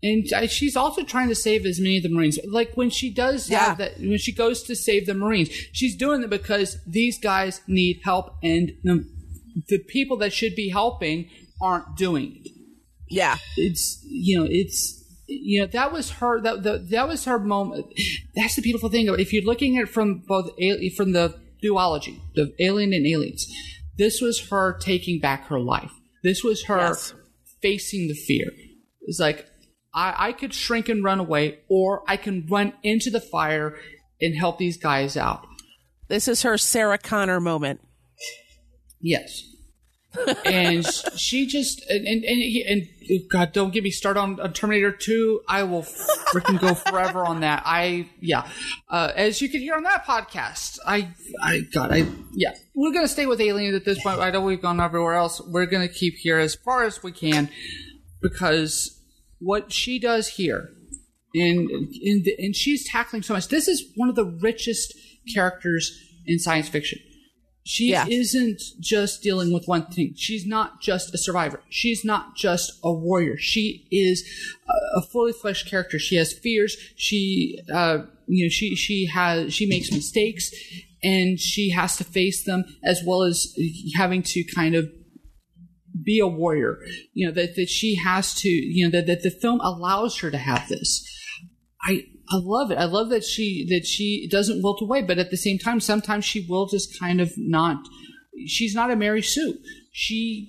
And she's also trying to save as many of the Marines. Like when she does Yeah. have that, when she goes to save the Marines, she's doing it because these guys need help, and the, the people that should be helping aren't doing it. Yeah. It's you know, it's you know that was her that the, that was her moment. That's the beautiful thing. If you're looking at it from both from the duology, the Alien and Aliens, this was her taking back her life. This was her Yes. facing the fear. It's like, I, I could shrink and run away, or I can run into the fire and help these guys out. This is her Sarah Connor moment. Yes. And she just, and, and, and, and God, don't get me started on, on Terminator two. I will freaking go forever on that. I, yeah. Uh, as you can hear on that podcast, I, I, God, I, yeah. We're going to stay with Alien at this point. I know we've gone everywhere else. We're going to keep here as far as we can, because what she does here, and, and, and she's tackling so much. This is one of the richest characters in science fiction. She Yeah. isn't just dealing with one thing. She's not just a survivor. She's not just a warrior. She is a, a fully fleshed character. She has fears. She, uh, you know, she she has she makes mistakes, and she has to face them, as well as having to kind of be a warrior. You know, that that she has to. You know, that that the film allows her to have this. I. I love it. I love that she that she doesn't wilt away, but at the same time, sometimes she will just kind of not. She's not a Mary Sue. She.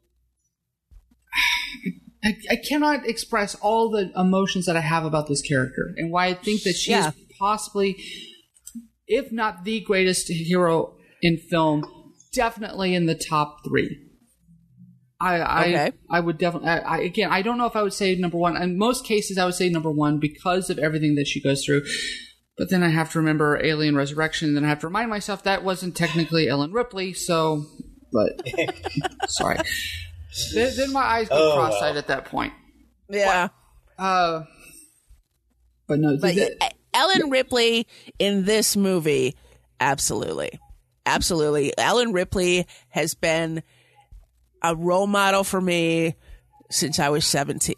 I, I cannot express all the emotions that I have about this character, and why I think that she Yeah. is possibly, if not the greatest hero in film, definitely in the top three. I, I, Okay. I would definitely, I, I, again, I don't know if I would say number one. In most cases, I would say number one because of everything that she goes through. But then I have to remember Alien Resurrection, and then I have to remind myself that wasn't technically Ellen Ripley, so, but, sorry. Then, then my eyes go Oh, cross-eyed well. at that point. Yeah. Uh, but no, But the, uh, Ellen Ripley in this movie, absolutely. Absolutely. Ellen Ripley has been a role model for me since I was seventeen.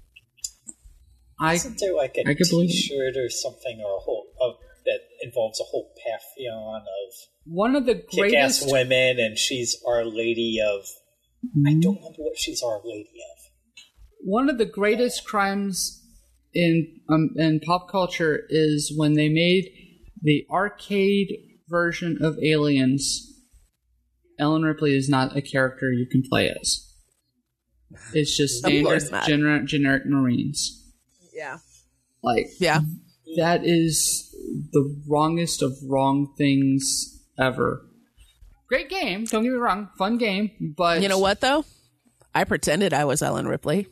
I, Isn't there like a I could believe it. T-shirt or something, or a whole of, that involves a whole pantheon of one of the kick-ass greatest, women, and she's Our Lady of... I don't remember what she's Our Lady of. one of the greatest crimes in um, in pop culture is when they made the arcade version of Aliens. Ellen Ripley is not a character you can play as. It's just Of standard course not. generic, generic Marines. Yeah. Like Yeah. that is the wrongest of wrong things ever. Great game, don't get me wrong, fun game, but You know what, though? I pretended I was Ellen Ripley.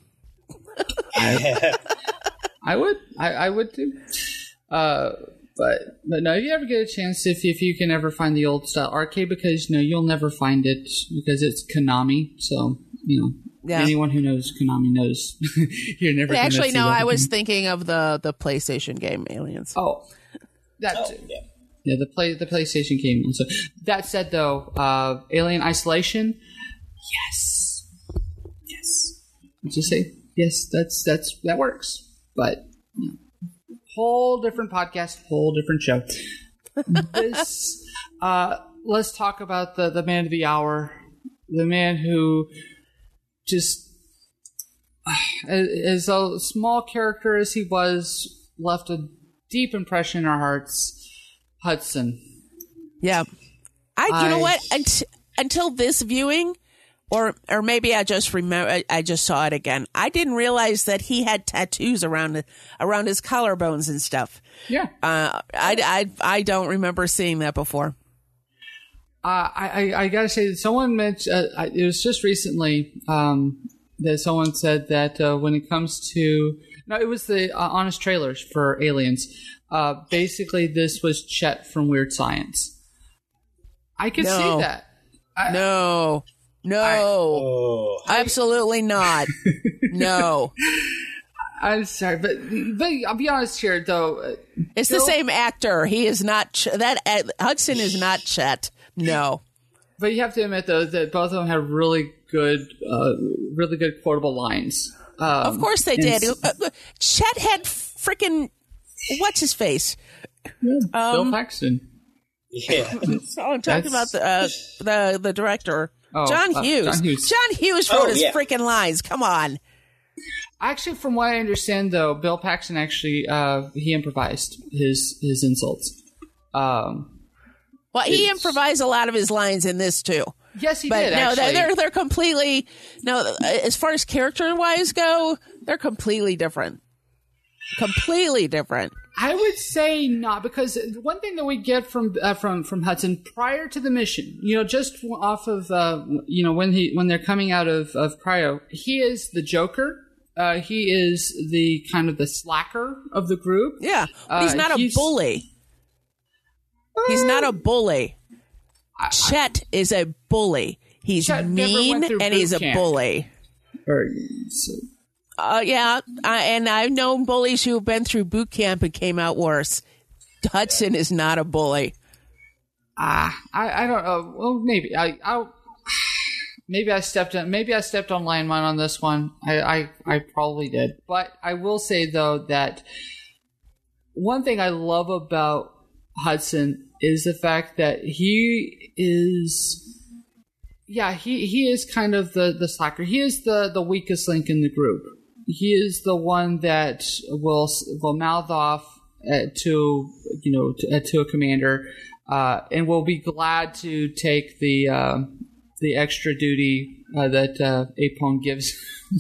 I would, I, I would too. Uh, but but no, if you ever get a chance, if if you can ever find the old style arcade, because you know you'll never find it because it's Konami. So you know Yeah. anyone who knows Konami knows you're never. gonna Actually, see no, that I was again. thinking of the, the PlayStation game Aliens. Oh, that Oh, too. yeah. Yeah, the play the PlayStation game. So that said, though, uh, Alien Isolation, yes, yes. Let's just say yes. That's that's that works. But you know, whole different podcast, whole different show. This, uh, let's talk about the the man of the hour, the man who just, as a small character as he was, left a deep impression in our hearts. Hudson. Yeah. I, you know I- what? Unt- until this viewing, or or maybe I just remember, I, I just saw it again. I didn't realize that he had tattoos around around his collarbones and stuff. Yeah. Uh, I, I, I don't remember seeing that before. Uh, I, I, I gotta say that someone mentioned, uh, I- it was just recently um, that someone said that uh, when it comes to, no, it was the uh, Honest Trailers for Aliens. Uh, basically, this was Chet from Weird Science. I could No. see that. I, No, no, Oh, absolutely not. No, I'm sorry, but, but I'll be honest here, though. it's Bill- the same actor. He is not Ch- that. Uh, Hudson is not Chet. No. But you have to admit, though, that both of them have really good, uh, really good quotable lines. Um, of course they did. Uh, Chet had freaking what's his face? Yeah, um, Bill Paxton. Yeah. So I'm talking That's- about the uh, the the director, Oh, John uh, Hughes. John Hughes. John Hughes wrote Oh, his yeah. freaking lines. Come on. Actually, from what I understand, though, Bill Paxton actually uh, he improvised his his insults. Um, Well, he It's- improvised a lot of his lines in this too. yes, he But did. no, actually. they're they're completely no. As far as character wise go, they're completely different. Completely different. I would say not, because one thing that we get from uh, from from Hudson prior to the mission, you know, just off of uh, you know when he when they're coming out of of cryo, he is the Joker. Uh, he is the kind of the slacker of the group. Yeah, but he's Uh, not a he's- bully. He's not a bully. Chet is a bully. He's Chet never mean went through and boot he's a camp. bully. Or, so, Uh, yeah, I, and I've known bullies who have been through boot camp and came out worse. Hudson is not a bully. ah, I, I don't know. Well, maybe I, I maybe I stepped on maybe I stepped on landmine on this one. I, I I probably did, but I will say though that one thing I love about Hudson is the fact that he is. Yeah, he, he is kind of the, the slacker. He is the, the weakest link in the group. He is the one that will will mouth off uh, to you know to, uh, to a commander, uh, and will be glad to take the uh, the extra duty uh, that uh, Apone gives.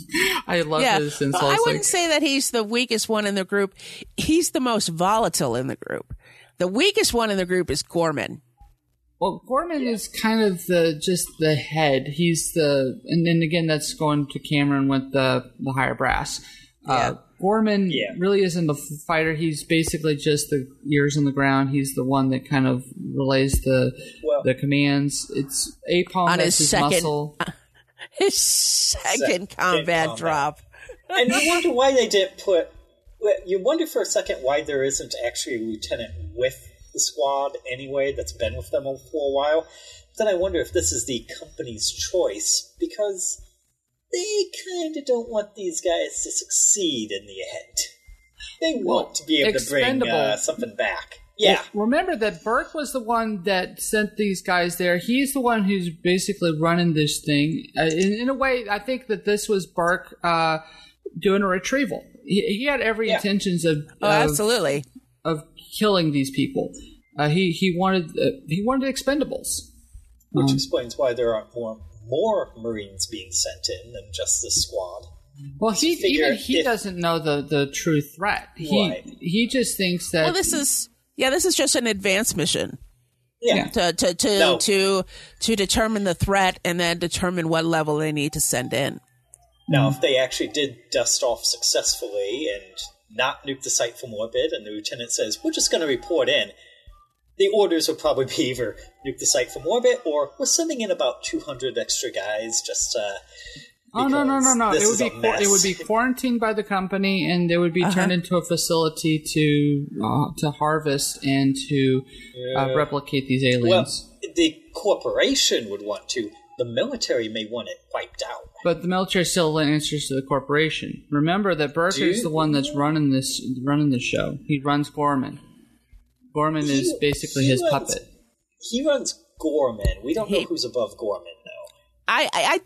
I love Yeah, his but insults. I like- wouldn't say that he's the weakest one in the group. He's the most volatile in the group. The weakest one in the group is Gorman. Well, Gorman is kind of the just the head. He's the, and then again, that's going to Cameron with the the higher brass. Yeah. Uh, Gorman Yeah. really isn't the f- fighter. He's basically just the ears on the ground. He's the one that kind of relays the Well- the commands. It's Apone On that's his his second- muscle. His second Second combat combat. drop. And you wonder why they didn't put. well, You wonder for a second why there isn't actually a lieutenant with the squad anyway that's been with them for a while. Then I wonder if this is the company's choice because they kind of don't want these guys to succeed in the end. They want to be able to bring expendable. uh, something back. Yeah. Remember that Burke was the one that sent these guys there. He's the one who's basically running this thing. Uh, in, in a way, I think that this was Burke uh, doing a retrieval. He, he had every Yeah. intentions of, Oh, of absolutely. of killing these people. Uh, he he wanted uh, he wanted expendables. Which Um, explains why there aren't more more Marines being sent in than just this squad. Well, he figure even he if- doesn't know the, the true threat. He Right. he just thinks that Well, this is yeah, this is just an advance mission Yeah. Yeah. to to to No. to to determine the threat and then determine what level they need to send in. Now, if they actually did dust off successfully and not nuke the site from orbit, and the lieutenant says, we're just going to report in, the orders would probably be either nuke the site from orbit or we're sending in about two hundred extra guys just uh, oh no no no no this it would is be a qu- mess. it would be quarantined by the company and they would be turned into a facility to uh, to harvest and to uh, Yeah. replicate these Well, aliens. the corporation would want to. The military may want it wiped out. But the military still answers to the corporation. Remember that Burke Do is you- the one that's running this running the show. He runs Gorman. Gorman He- is basically he his runs- puppet. He runs Gorman. We don't know He- who's above Gorman, though. I, I, I,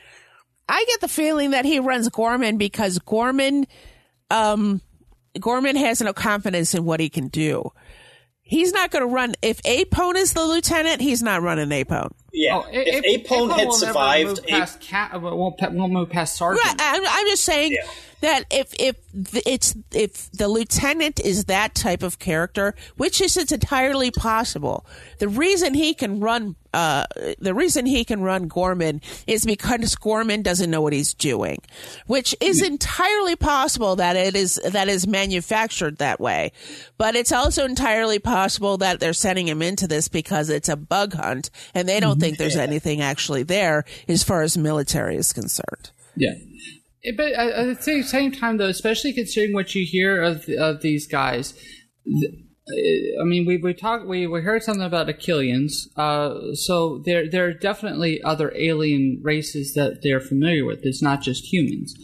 I get the feeling that he runs Gorman because Gorman, um, Gorman has no confidence in what he can do. He's not going to run. If Apone is the lieutenant, he's not running Apone. Yeah, Oh, if A- Apone had will never survived, move Apone past Ca- uh, won't, pa- won't move past Sergeant. Right, I'm, I'm just saying Yeah. that if if the- it's if the lieutenant is that type of character, which is it's entirely possible. The reason he can run, uh, the reason he can run Gorman is because Gorman doesn't know what he's doing, which is entirely possible that it is that is manufactured that way. But it's also entirely possible that they're sending him into this because it's a bug hunt, and they don't think there's anything actually there as far as military is concerned. Yeah. Eh, But at at the same- same time, though, especially considering what you hear of of these guys, th- eh, I mean, we we talked we, we heard something about Achilleans, uh, so there there are definitely other alien races that they're familiar with. It's not just humans.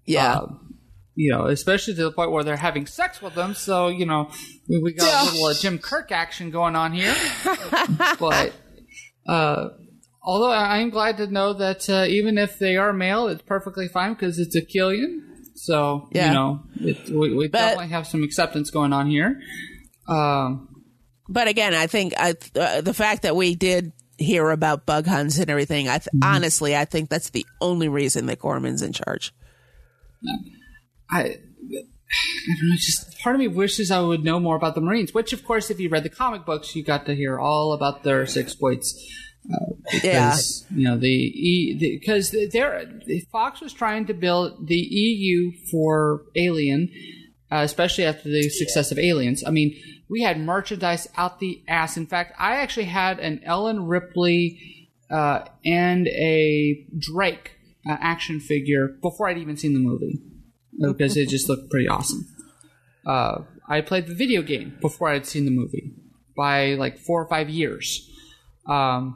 Yeah. Uh, you know, especially to the point where they're having sex with them. So, you know, we, we got yeah. a little uh, Jim Kirk action going on here. But uh, although I'm glad to know that uh, even if they are male, it's perfectly fine because it's a Killian. So, yeah. you know, it, we, we but, definitely have some acceptance going on here. Um, but again, I think I, uh, the fact that we did hear about bug hunts and everything, I th- mm-hmm. honestly, I think that's the only reason that Corman's in charge. Yeah. I, I don't know, just part of me wishes I would know more about the Marines, which, of course, if you read the comic books, you got to hear all about their exploits. Uh, because, yeah. you know, the E, because the, there, Fox was trying to build the E U for Alien, uh, especially after the success of Aliens. I mean, we had merchandise out the ass. In fact, I actually had an Ellen Ripley uh, and a Drake uh, action figure before I'd even seen the movie. Because it just looked pretty awesome. Uh, I played the video game before I'd seen the movie by like four or five years. Um,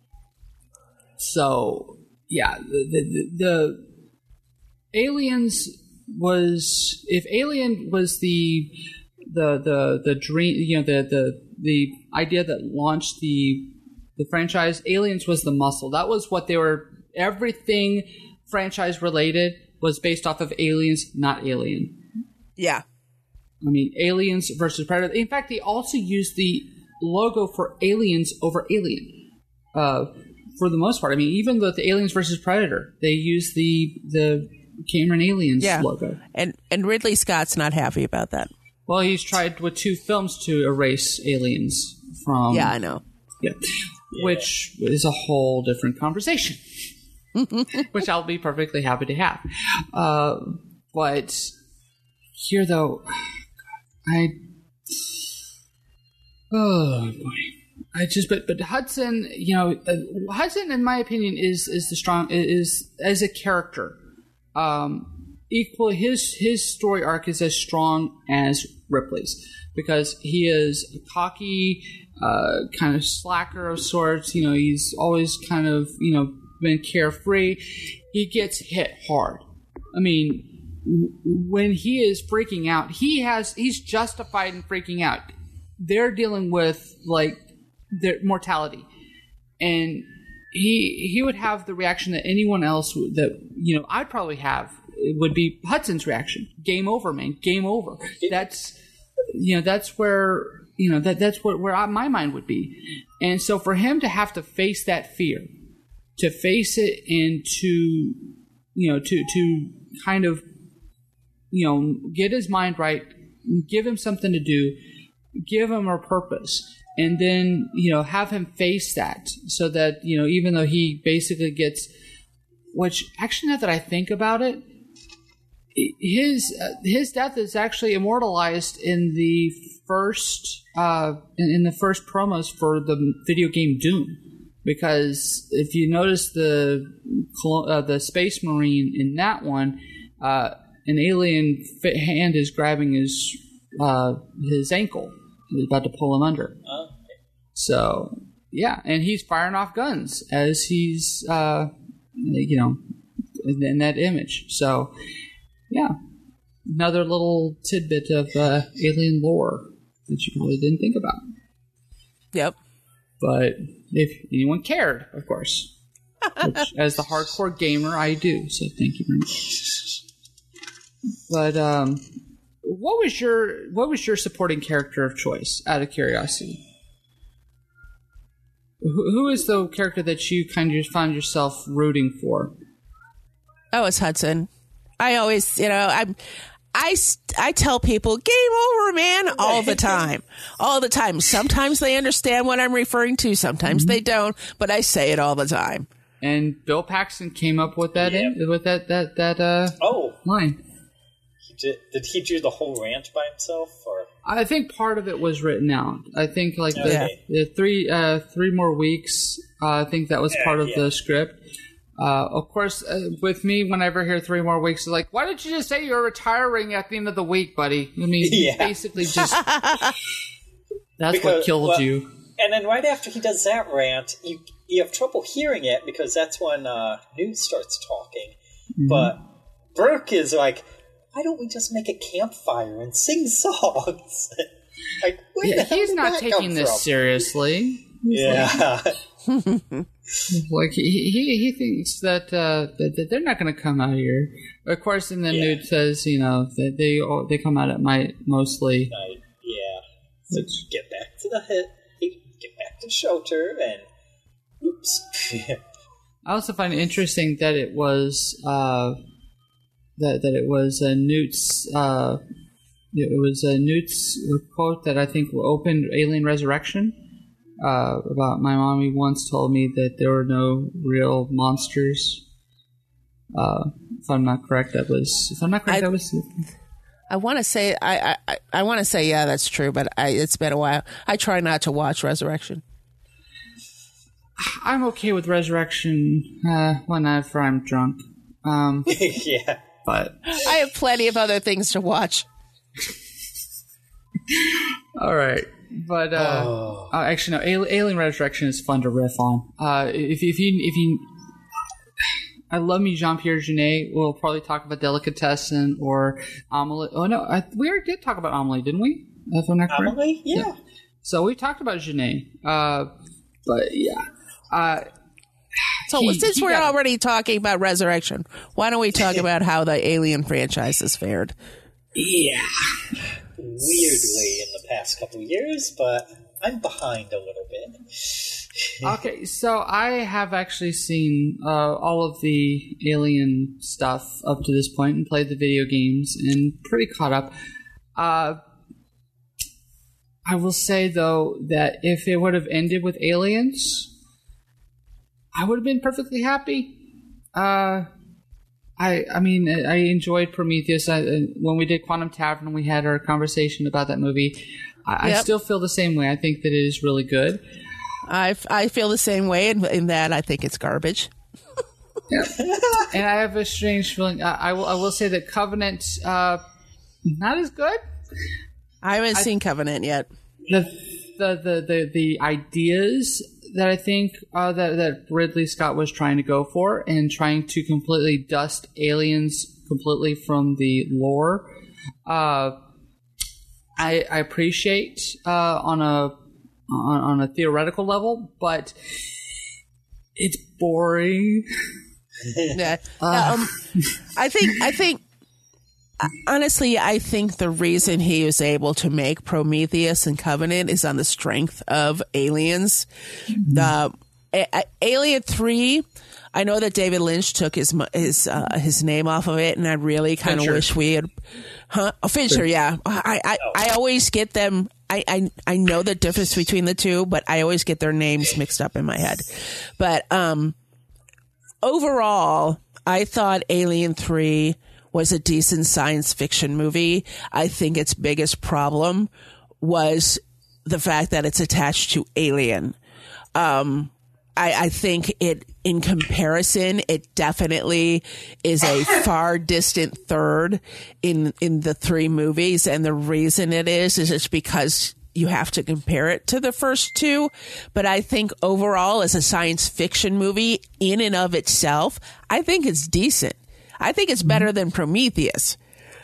so yeah, the, the, the Aliens was if Alien was the the the the dream, you know, the the the idea that launched the the franchise. Aliens was the muscle. That was what they were. Everything franchise related was based off of Aliens, not Alien. Yeah. I mean, Aliens versus Predator. In fact, they also used the logo for Aliens over Alien. Uh, for the most part. I mean, even with the Aliens versus Predator, they used the the Cameron Aliens yeah. logo. And and Ridley Scott's not happy about that. Well, he's tried with two films to erase Aliens from... Yeah, I know. Yeah. yeah. Which is a whole different conversation. Which I'll be perfectly happy to have. Uh, but here, though, I... Oh, boy. I just... But but Hudson, you know, uh, Hudson, in my opinion, is is the strong... is as a character. Um, equal, his, his story arc is as strong as Ripley's. Because he is a cocky, uh, kind of slacker of sorts. You know, he's always kind of, you know, been carefree. He gets hit hard. I mean, w- when he is freaking out, he has he's justified in freaking out. They're dealing with like their mortality, and he he would have the reaction that anyone else would, that you know I'd probably have. It would be Hudson's reaction. Game over, man. Game over. That's you know that's where you know that that's where where I, my mind would be, and so for him to have to face that fear. To face it and to, you know, to to kind of, you know, get his mind right, give him something to do, give him a purpose, and then, you know, have him face that so that, you know, even though he basically gets, which actually now that I think about it, his uh, his death is actually immortalized in the first uh, in, in the first promos for the video game Doom. Because if you notice the uh, the Space Marine in that one, uh, an alien fit hand is grabbing his uh, his ankle. He's about to pull him under. Okay. So yeah, and he's firing off guns as he's uh, you know in, in that image. So yeah, another little tidbit of uh, alien lore that you probably didn't think about. Yep. But if anyone cared, of course. Which, as the hardcore gamer, I do. So thank you very much. But um, what was your what was your supporting character of choice? Out of curiosity, who, who is the character that you kind of found yourself rooting for? Oh, it's Hudson. I always, you know, I'm. I, I tell people, game over, man, all the time. All the time. Sometimes they understand what I'm referring to. Sometimes mm-hmm. they don't, but I say it all the time. And Bill Paxton came up with that yeah. in, with that that that uh oh. line. He did, did he do the whole rant by himself, or? I think part of it was written out. I think like okay. the, the three uh, three more weeks. Uh, I think that was yeah, part of yeah. the script. Uh, of course, uh, with me, whenever I hear three more weeks, it's like, why didn't you just say you're retiring at the end of the week, buddy? I mean, yeah. basically just that's because, what killed well, you. And then right after he does that rant, you you have trouble hearing it because that's when uh, Newt starts talking. Mm-hmm. But Burke is like, why don't we just make a campfire and sing songs? Like, where Yeah, the hell he's did not that taking come this from? seriously. Yeah. Like he he, he thinks that, uh, that that they're not going to come out here. Of course, and then Yeah. Newt says, you know, that they all- they come out at night mostly. Right. Yeah. So get back to the hit. Get back to shelter and oops. I also find it interesting that it was uh, that that it was uh, Newt's uh, it was uh, Newt's quote that I think opened Alien Resurrection. Uh, about my mommy once told me that there were no real monsters. Uh, if I'm not correct, that was if I'm not correct, I, that was. I want to say I I, I want to say yeah, that's true, but I, it's been a while. I try not to watch Resurrection. I'm okay with Resurrection uh, whenever I'm drunk. Um, Yeah. but I have plenty of other things to watch. all right. But uh, Oh. uh, actually, no. Alien, Alien Resurrection is fun to riff on. Uh, if, if you, if you, I love me Jean-Pierre Jeunet. We'll probably talk about Delicatessen or Amelie. Oh no, I, we already did talk about Amelie, didn't we? If I'm not correct. Amelie? Yeah. So we talked about Jeunet. Uh, but yeah. Uh, So he- since he we're got- already talking about Resurrection, why don't we talk about how the Alien franchise has fared? yeah. Weirdly in the past couple of years, but I'm behind a little bit. Okay, so I have actually seen uh, all of the Alien stuff up to this point and played the video games and pretty caught up. Uh, I will say, though, that if it would have ended with aliens, I would have been perfectly happy. Uh, I I mean, I enjoyed Prometheus. I, when we did Quantum Tavern, we had our conversation about that movie. I, Yep. I still feel the same way. I think that it is really good. I, I feel the same way in, in that I think it's garbage. And I have a strange feeling. I, I will. I will say that Covenant, uh, not as good. I haven't seen Covenant yet. The the the the, the ideas that I think uh, that that Ridley Scott was trying to go for and trying to completely dust aliens completely from the lore. Uh, I, I appreciate uh, on a on, on a theoretical level, but it's boring. Yeah. um, I think. I think. Honestly, I think the reason he was able to make Prometheus and Covenant is on the strength of Aliens. The a, a, Alien three. I know that David Lynch took his his uh, his name off of it, and I really kind of wish we had. Huh? Oh, Fincher, yeah. I, I, I always get them. I, I I know the difference between the two, but I always get their names mixed up in my head. But um, overall, I thought Alien three was a decent science fiction movie. I think its biggest problem was the fact that it's attached to Alien. Um, I, I think it, in comparison, it definitely is a far distant third in, in the three movies. And the reason it is, is it's because you have to compare it to the first two. But I think overall, as a science fiction movie in and of itself, I think it's decent. I think it's better than Prometheus.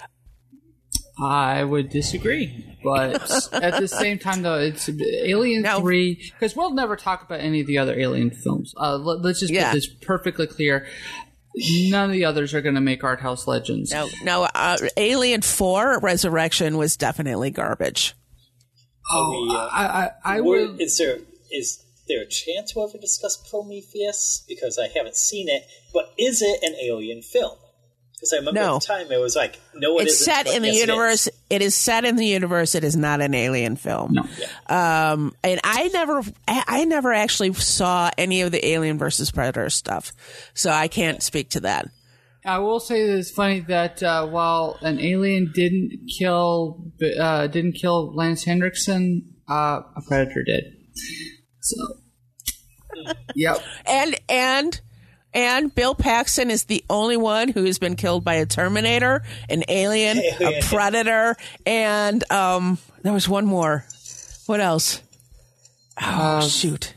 I would disagree, but at the same time, though, it's Alien Now- three, because we'll never talk about any of the other Alien films. Uh, let, let's just Yeah. put this perfectly clear. None of the others are going to make art house legends. No, no. Uh, Alien four Resurrection was definitely garbage. Oh, we, uh, I, I, I Were- would. Is there is there a chance we'll ever discuss Prometheus? Because I haven't seen it, but is it an alien film? Because I remember No. at the time it was like, no, it It's isn't, set but in the yes, it universe. is. It is set in the universe. It is not an alien film. No. Um, and I never, I I never actually saw any of the Alien versus Predator stuff, so I can't speak to that. I will say that it's funny that uh, while an alien didn't kill uh, didn't kill Lance Henriksen, uh, a predator did. So, yep. And and and Bill Paxton is the only one who has been killed by a Terminator, an alien, a Predator, and um, there was one more. What else? Oh Uh, shoot!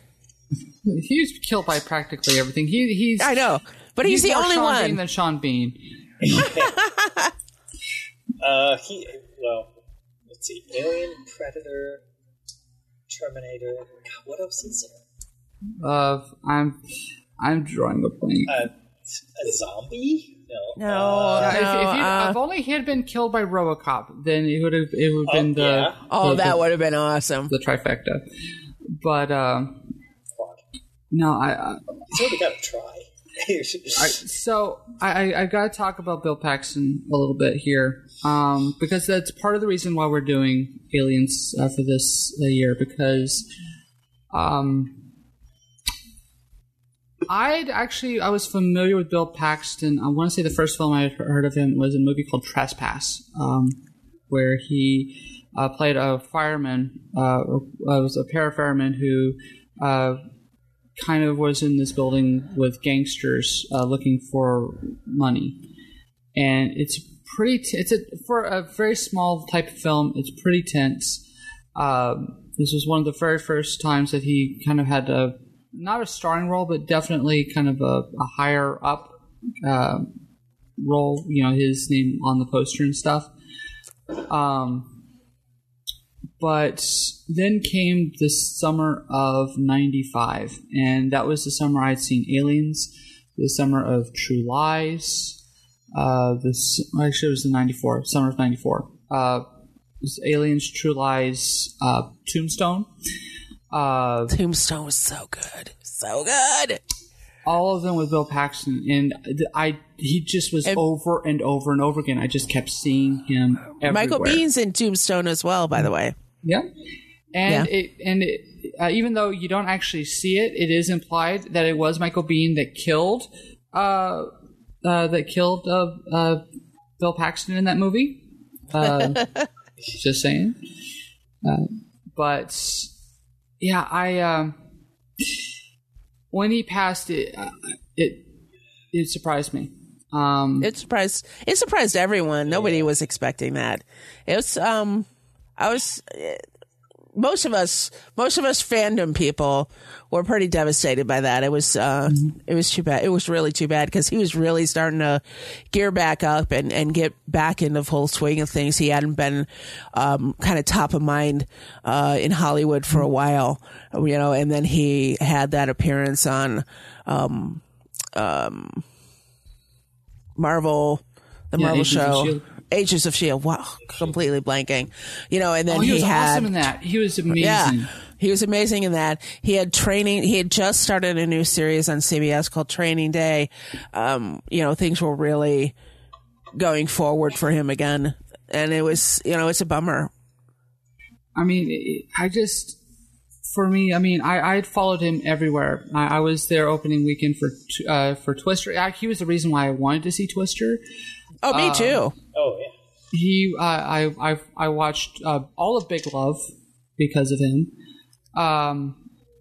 He was killed by practically everything. He he's I know, but he's, the more only Sean one. Bean than Sean Bean. uh, he, well, let's see. Alien, Predator, Terminator. God, what else is there? Uh, I'm, I'm drawing a blank. Uh, a zombie? No. No. Uh, Yeah, if, No, if, he, uh, if only he had been killed by RoboCop, then it would have it would have Oh, been the yeah. Oh, the, that the, would have been awesome. the trifecta. But um, no, I, I he's already got to try. I, so I, I, I got to talk about Bill Paxton a little bit here, um, because that's part of the reason why we're doing Aliens uh, for this uh, year. Because um, I'd actually I was familiar with Bill Paxton. I want to say the first film I had heard of him was a movie called Trespass, um, where he uh, played a fireman. Uh, was a parafireman who. Uh, kind of was in this building with gangsters uh, looking for money, and it's pretty t- it's a for a very small type of film, it's pretty tense. Um, this was one of the very first times that he kind of had a not a starring role, but definitely kind of a, a higher up uh, role, you know, his name on the poster and stuff. um But then came the summer of ninety-five, and that was the summer I'd seen Aliens, the summer of True Lies, uh, this actually it was the ninety-four, summer of ninety-four. Uh, it was Aliens, True Lies, uh, Tombstone. Uh, Tombstone was so good. So good. all of them with Bill Paxton, and I he just was and, over and over and over again. I just kept seeing him everywhere. Michael Biehn's in Tombstone as well, by the way. Yeah, and Yeah. it and it, uh, even though you don't actually see it, it is implied that it was Michael Biehn that killed uh, uh, that killed uh, uh, Bill Paxton in that movie. Uh, just saying, uh, but yeah, I um, when he passed it, uh, it it surprised me. Um, It surprised it surprised everyone. Nobody was expecting that. It was um I was most of us most of us fandom people were pretty devastated by that. It was uh mm-hmm. it was too bad. It was really too bad because he was really starting to gear back up and, and get back into full swing of things. He hadn't been um kind of top of mind uh in Hollywood for a while, you know, and then he had that appearance on um um Marvel, the Yeah, Marvel Agents of show, S H I E L D. Agents of S H I E L D. Wow, completely blanking. You know, and then oh, he, he, was had awesome in that. He was amazing. yeah, he was amazing in that. He had training. He had just started a new series on C B S called Training Day. Um, you know, things were really going forward for him again, and it was, you know, it's a bummer. I mean, it, I just. For me, I mean, I I followed him everywhere. I, I was there opening weekend for uh, for Twister. I, he was the reason why I wanted to see Twister. Oh, me Um, too. Oh, yeah. He, uh, I I I watched uh, all of Big Love because of him. Um,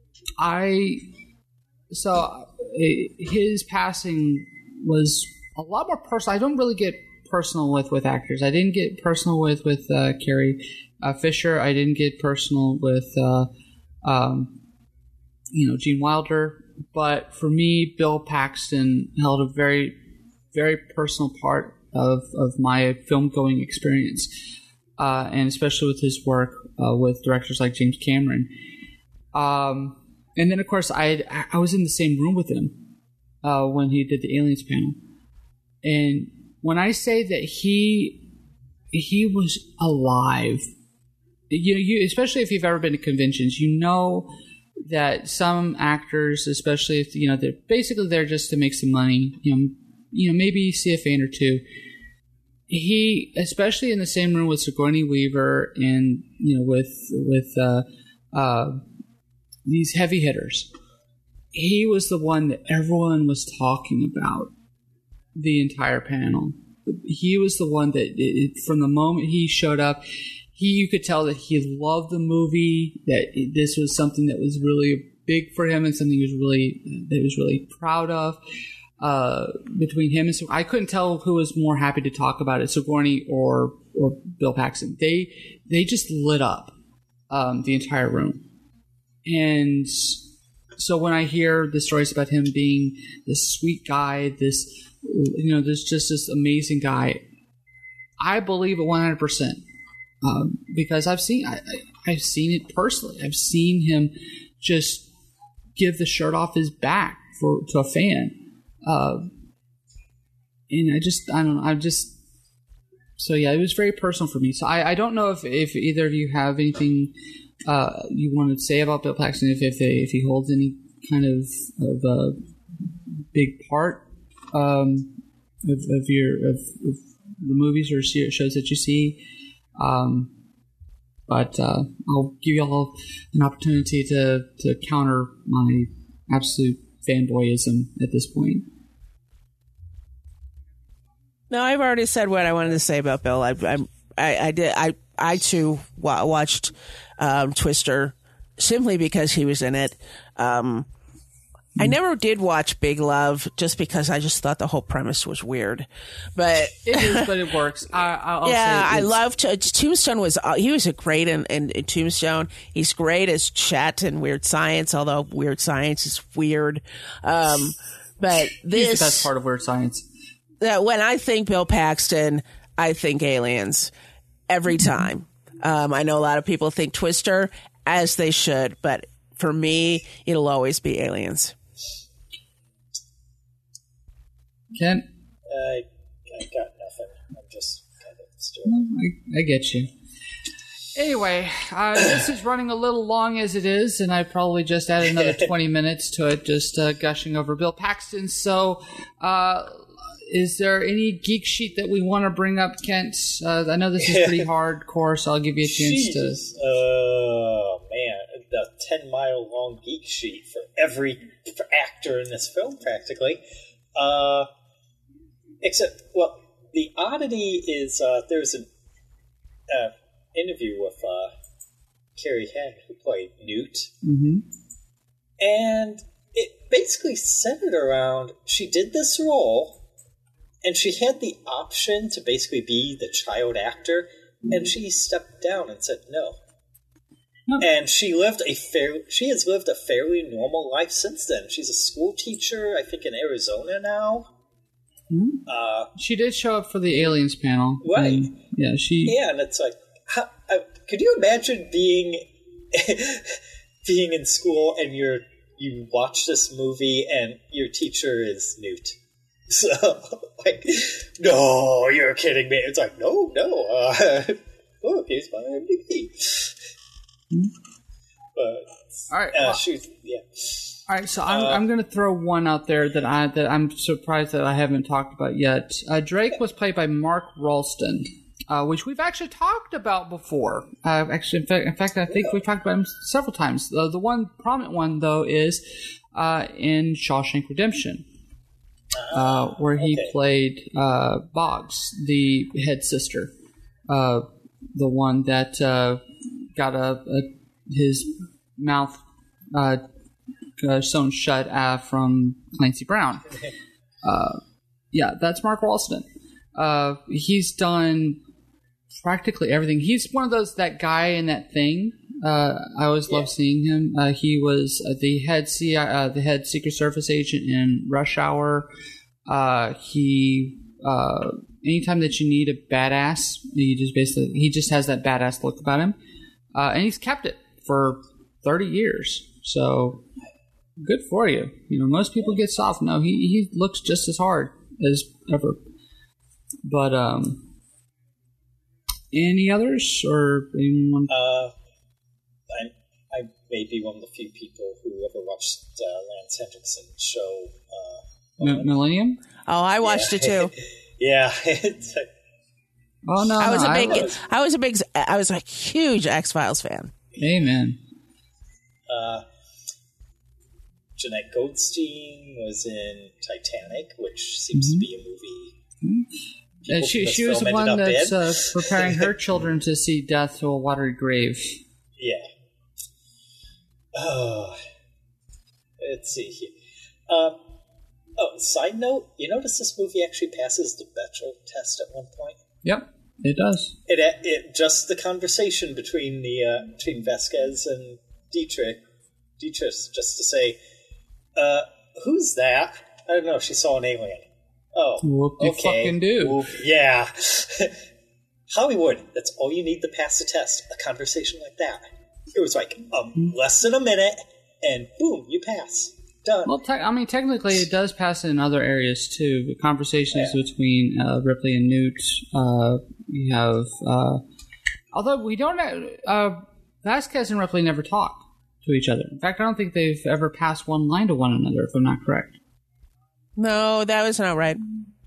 I so uh, his passing was a lot more personal. I don't really get personal with, with actors. I didn't get personal with with uh, Carrie uh, Fisher. I didn't get personal with. Uh, Um, you know, Gene Wilder, but for me, Bill Paxton held a very, very personal part of, of my film going experience, uh, and especially with his work uh, with directors like James Cameron. Um, and then, of course, I I was in the same room with him uh, when he did the Aliens panel, and when I say that he he was alive. You know, you, especially if you've ever been to conventions, you know that some actors, especially if you know they're basically there just to make some money. You know, you know maybe see a fan or two. He, especially in the same room with Sigourney Weaver and you know with with uh, uh, these heavy hitters, he was the one that everyone was talking about the entire panel. He was the one that, it, from the moment he showed up. He, you could tell that he loved the movie, that this was something that was really big for him and something he was really, that he was really proud of. Uh, between him and so I couldn't tell who was more happy to talk about it, Sigourney or or Bill Paxton. They they just lit up um, the entire room, and so when I hear the stories about him being this sweet guy, this you know, there's just this amazing guy. I believe it one hundred percent um, because I've seen I, I, I've seen it personally. I've seen him just give the shirt off his back for to a fan, uh, and I just I don't know. I'm just so yeah. It was very personal for me. So I, I don't know if, if either of you have anything uh, you want to say about Bill Paxton. If if, they, if he holds any kind of of a big part um, of, of your of, of the movies or shows that you see. Um, but uh, I'll give you all an opportunity to, to counter my absolute fanboyism at this point. No, I've already said what I wanted to say about Bill. I, I, I, I did. I, I too wa- watched um, Twister simply because he was in it. Um, I never did watch Big Love just because I just thought the whole premise was weird, but it is, but it works. I, I'll yeah, say I loved Tombstone. Was uh, he was a great in, in, in Tombstone. He's great as Chet in Weird Science, although Weird Science is weird. Um, but this he's the best part of Weird Science. Uh, when I think Bill Paxton, I think Aliens every time. Um, I know a lot of people think Twister, as they should, but for me, it'll always be Aliens. Ken? I, I got nothing. I'm just kind of stirred. I, I get you. Anyway, uh, this is running a little long as it is, and I probably just added another twenty minutes to it, just uh, gushing over Bill Paxton. So, uh, is there any geek sheet that we want to bring up, Kent? Uh, I know this is pretty hardcore, so I'll give you a chance Jesus. to... Oh, man. The ten-mile-long geek sheet for every for actor in this film, practically. Uh... Except, well, the oddity is uh, there's an uh, interview with uh, Carrie Henn, who played Newt. Mm-hmm. And it basically centered around, she did this role, and she had the option to basically be the child actor, and she stepped down and said no. Hmm. And she lived a fair, she has lived a fairly normal life since then. She's a school teacher, I think, in Arizona now. Mm-hmm. Uh, she did show up for the Aliens panel. Right. And, yeah, she... Yeah, and it's like, how, uh, could you imagine being being in school and you're you watch this movie and your teacher is Newt? So, like, no, you're kidding me. It's like, no, no. Uh, look, here's my I M D B. Mm-hmm. But, all right, uh, well, shoot, yeah. All right, so I'm, uh, I'm going to throw one out there that I that I'm surprised that I haven't talked about yet. Uh, Drake was played by Mark Ralston, uh, which we've actually talked about before. Uh, actually, in fact, in fact, I think we've talked about him several times. Uh, the one prominent one, though, is uh, in Shawshank Redemption, uh, where he okay. played uh, Boggs, the head sister, uh, the one that uh, got a, a his mouth. Uh, Uh, sewn shut uh, from Clancy Brown. Uh, yeah, that's Mark Ralston. Uh, he's done practically everything. He's one of those, that guy in That Thing. Uh, I always yeah. love seeing him. Uh, he was uh, the head C I, uh, the head Secret Service agent in Rush Hour. Uh, he uh, anytime that you need a badass, he just basically he just has that badass look about him, uh, and he's kept it for thirty years. So. Good for you. You know, most people get soft. No, he he looks just as hard as ever. But um, any others or anyone? Uh, I I may be one of the few people who ever watched uh, Lance Henriksen's show. Uh, M- Millennium. Oh, I watched yeah. it too. yeah. oh no, I was no, a big. I was, I was a big. I was a huge X-Files fan. Amen. Uh. Jeanette Goldstein was in Titanic, which seems mm-hmm. to be a movie. Mm-hmm. And she she was the one that's uh, preparing her children to see death to a watery grave. Yeah. Oh, let's see here. Uh, oh, side note, you notice this movie actually passes the Bechdel test at one point? Yep, it does. It, it just the conversation between the uh, between Vasquez and Dietrich, Dietrich, just to say. Uh, who's that? I don't know. She saw an alien. Oh, Whoop-de okay. fucking do. Whoop, yeah. Hollywood, that's all you need to pass the test. A conversation like that. It was like um, less than a minute, and boom, you pass. Done. Well, te- I mean, technically, it does pass in other areas too. The conversations Yeah. between uh, Ripley and Newt. Uh, you have, uh, although we don't, uh, Vasquez and Ripley never talk to each other. In fact, I don't think they've ever passed one line to one another, if I'm not correct. No, that was not right.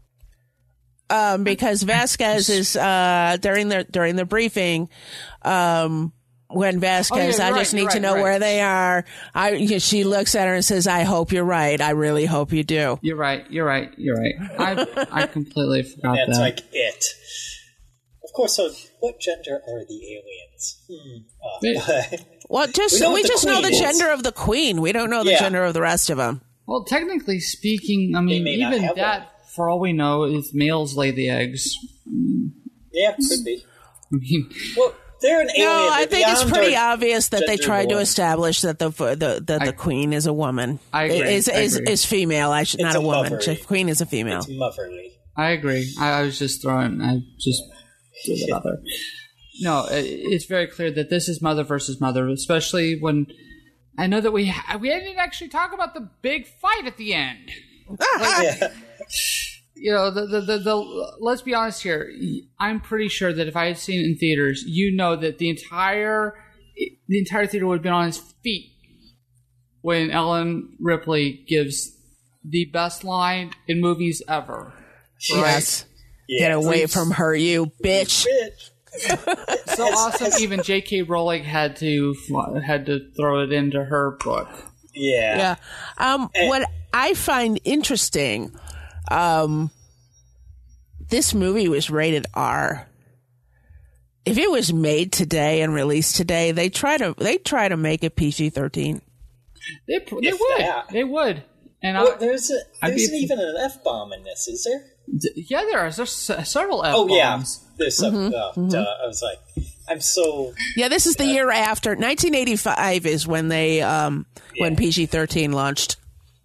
Um, because Vasquez is uh, during the during the briefing. Um, When Vasquez, Oh, yeah, I right, just need right, to know right. where they are. I, she looks at her and says, "I hope you're right. I really hope you do." You're right. You're right. You're right. I I completely forgot That's that. like it. Of course, so what gender are the aliens? Hmm. Uh, Well, just We know we, what the just know the queen is. gender of the queen. We don't know the Yeah. gender of the rest of them. Well, technically speaking, I mean, may not even have that, one. for all we know, is males lay the eggs. yeah, could be. I mean, Well, they're an alien. No, I They're think it's beyond pretty our obvious that they gender tried to norm. establish that the the the, I- the queen is a woman. I agree, Is I is, agree. is female. I should It's not a, a woman. motherly. The queen is a female. It's motherly. I agree. I, I was just throwing. I just threw that out there. No, it, it's very clear that this is mother versus mother, especially when I know that we ha- we didn't actually talk about the big fight at the end. Yeah. You know, the, the the the let's be honest here. I'm pretty sure that if I had seen it in theaters, you know that the entire the entire theater would have been on its feet when Ellen Ripley gives the best line in movies ever. Yes. Yeah. Get away Please. from her, you bitch. Bitch. So awesome, even J K. Rowling had to had to throw it into her book. Yeah. Yeah. Um, Eh. what I find interesting, um, this movie was rated R. If it was made today and released today, they try to they try to make it P G thirteen. They, they If would, that. they would, and Well, I, there's a, I'd there's be- even an F bomb in this, is there? d- yeah, there are there's se- several F Oh yeah, bombs. there's some. Mm-hmm, oh, duh. I was like, I'm so. Yeah, this is the year after nineteen eighty-five is when they um when Yeah. P G thirteen launched.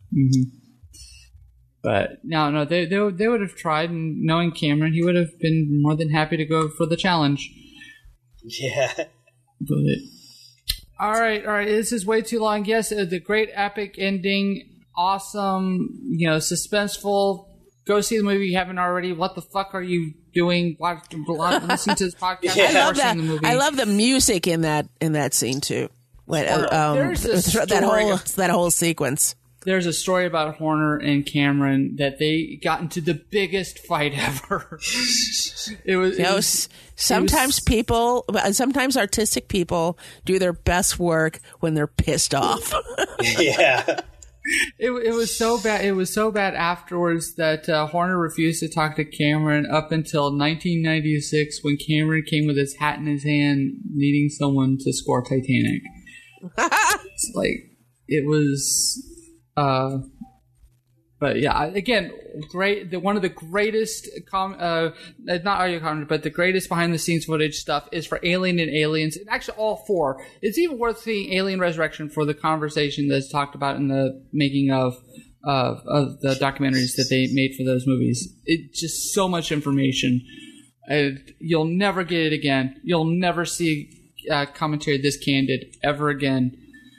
But no, no, they they, would- they would have tried, and knowing Cameron, he would have been more than happy to go for the challenge. Yeah. But all right, all right, this is way too long. Yes, uh, the great epic ending, awesome, you know, suspenseful. Go see the movie if you haven't already. What the fuck are you doing? Watch, listen to this podcast. Yeah. I love before that. seeing the movie. I love the music in that in that scene too. When, uh, um, There's a th- that story- whole that whole sequence. There's a story about Horner and Cameron that they got into the biggest fight ever. it was, You it know, was s- sometimes people, sometimes artistic people do their best work when they're pissed off. Yeah. It, it was so bad. It was so bad afterwards that uh, Horner refused to talk to Cameron up until nineteen ninety-six, when Cameron came with his hat in his hand, needing someone to score Titanic. It's like it was. Uh, but yeah, I- again, great. The, one of the greatest, com- uh, not audio commentary, but the greatest behind the scenes footage stuff is for Alien and Aliens. And actually, all four. It's even worth seeing Alien Resurrection for the conversation that's talked about in the making of uh, of the documentaries that they made for those movies. It's just so much information. And you'll never get it again. You'll never see uh, commentary this candid ever again.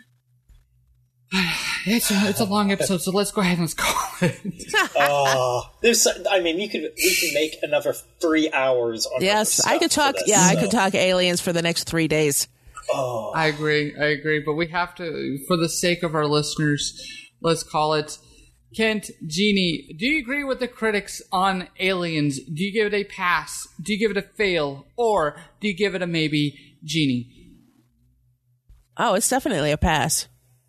It's a, it's a long episode, so let's go ahead and let's call it. Oh, there's. I mean, you could. We can make another three hours on. Yes, other I could stuff talk. for this, Yeah, I so. could talk aliens for the next three days. Oh, I agree, I agree, but we have to, for the sake of our listeners, let's call it. Kent, Jeannie, do you agree with the critics on Aliens? Do you give it a pass? Do you give it a fail? Or do you give it a maybe, Jeannie? Oh, it's definitely a pass.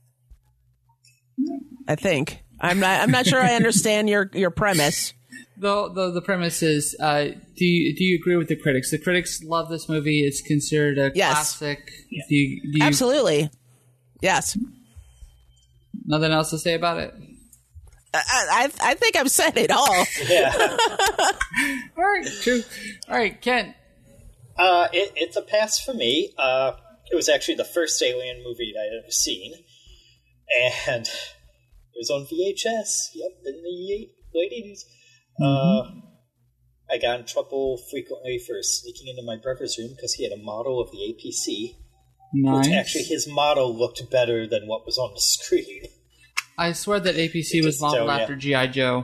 I think. I'm not. I'm not sure I understand your your premise. The, the the premise is, uh, do you do you agree with the critics? The critics love this movie. It's considered a Yes. classic. Do you, do you, Absolutely. Yes. Nothing else to say about it? I, I I think I've said it all. yeah. All right, true. All right, Kent. Uh, it, it's a pass for me. Uh, it was actually the first Alien movie I'd ever seen, and it was on V H S. Yep, in the late eighties. Mm-hmm. Uh, I got in trouble frequently for sneaking into my brother's room because he had a model of the A P C. Nice. Which actually, his model looked better than what was on the screen. I swear that A P C It was just modeled don't, yeah. after G I. Joe.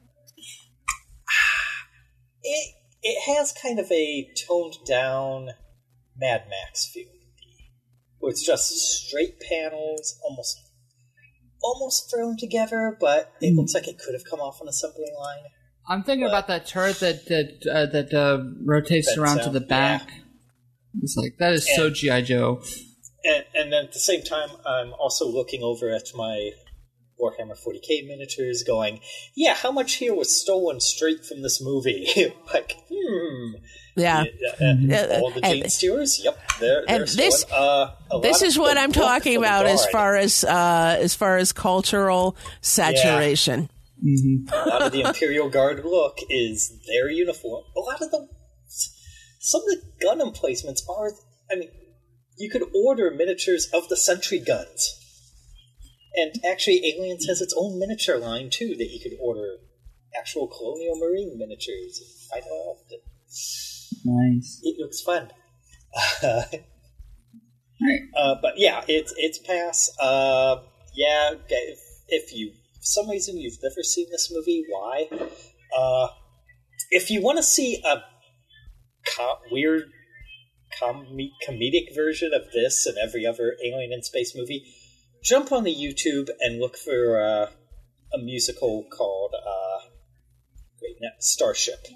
It it has kind of a toned down Mad Max feel, where it's just straight panels, almost almost thrown together, but it Mm. looks like it could have come off an assembly line. I'm thinking But- about that turret that that uh, that uh, rotates That's, around uh, to the back. It's like that is so And- G I. Joe. And, and then at the same time, I'm also looking over at my Warhammer forty K miniatures going, yeah, how much here was stolen straight from this movie? Like, hmm. Yeah. Uh, all the And- Gene Stewards, yep, they're, they're and this- stolen. Uh, a This lot is of what the I'm book talking for the about as Guard. far as uh, as far as cultural saturation. A lot of the Imperial Guard look is their uniform. A lot of the... Some of the gun emplacements are... I mean, you could order miniatures of the sentry guns. And actually, Aliens has its own miniature line, too, that you could order actual Colonial Marine miniatures and fight off. Nice. It looks fun. Uh, uh, but yeah, it's it's pass. Uh, yeah, if, if you for some reason you've never seen this movie, why? Uh, if you want to see a com- weird com- comedic version of this and every other Alien in Space movie, jump on the YouTube and look for uh, a musical called uh, wait, no, Starship.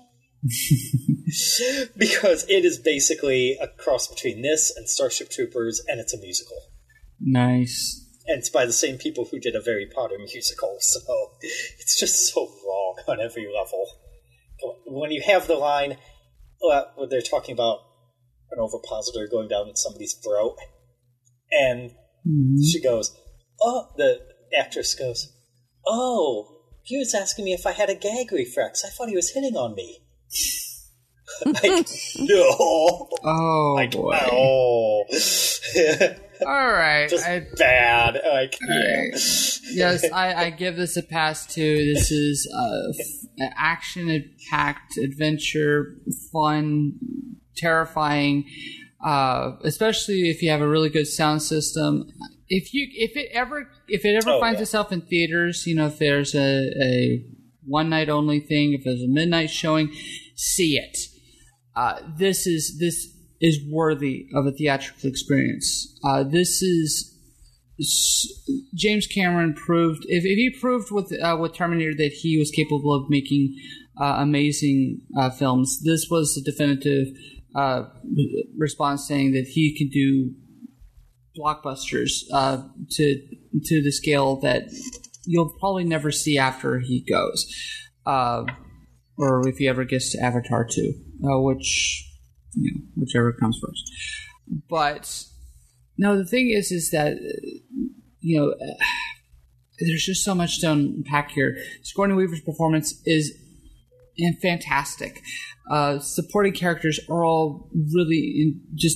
Because it is basically a cross between this and Starship Troopers, and it's a musical. Nice. And it's by the same people who did a Harry Potter musical, so it's just so wrong on every level. When you have the line uh, where they're talking about an ovipositor going down somebody's throat, and Mm-hmm. she goes, oh, the actress goes, oh, he was asking me if I had a gag reflex. I thought he was hitting on me. Like, no. Oh Like, boy. no. All right. Just I, bad. Like, all right. Yes, I, I give this a pass too. This is uh, f- an action-packed adventure, fun, terrifying. Uh, especially if you have a really good sound system. If you, if it ever, if it ever Oh, finds yeah. itself in theaters, you know, if there's a, a one night only thing, if there's a midnight showing, see it. Uh, this is this is worthy of a theatrical experience. Uh, this is James Cameron proved if, if he proved with uh, with Terminator that he was capable of making uh, amazing uh, films. This was the definitive uh, response saying that he can do blockbusters uh, to to the scale that you'll probably never see after he goes, uh, or if he ever gets to Avatar two, uh, which you know, whichever comes first. But no, the thing is, is that you know uh, there's just so much to unpack here. Sigourney Weaver's performance is and fantastic. Uh, supporting characters are all really in just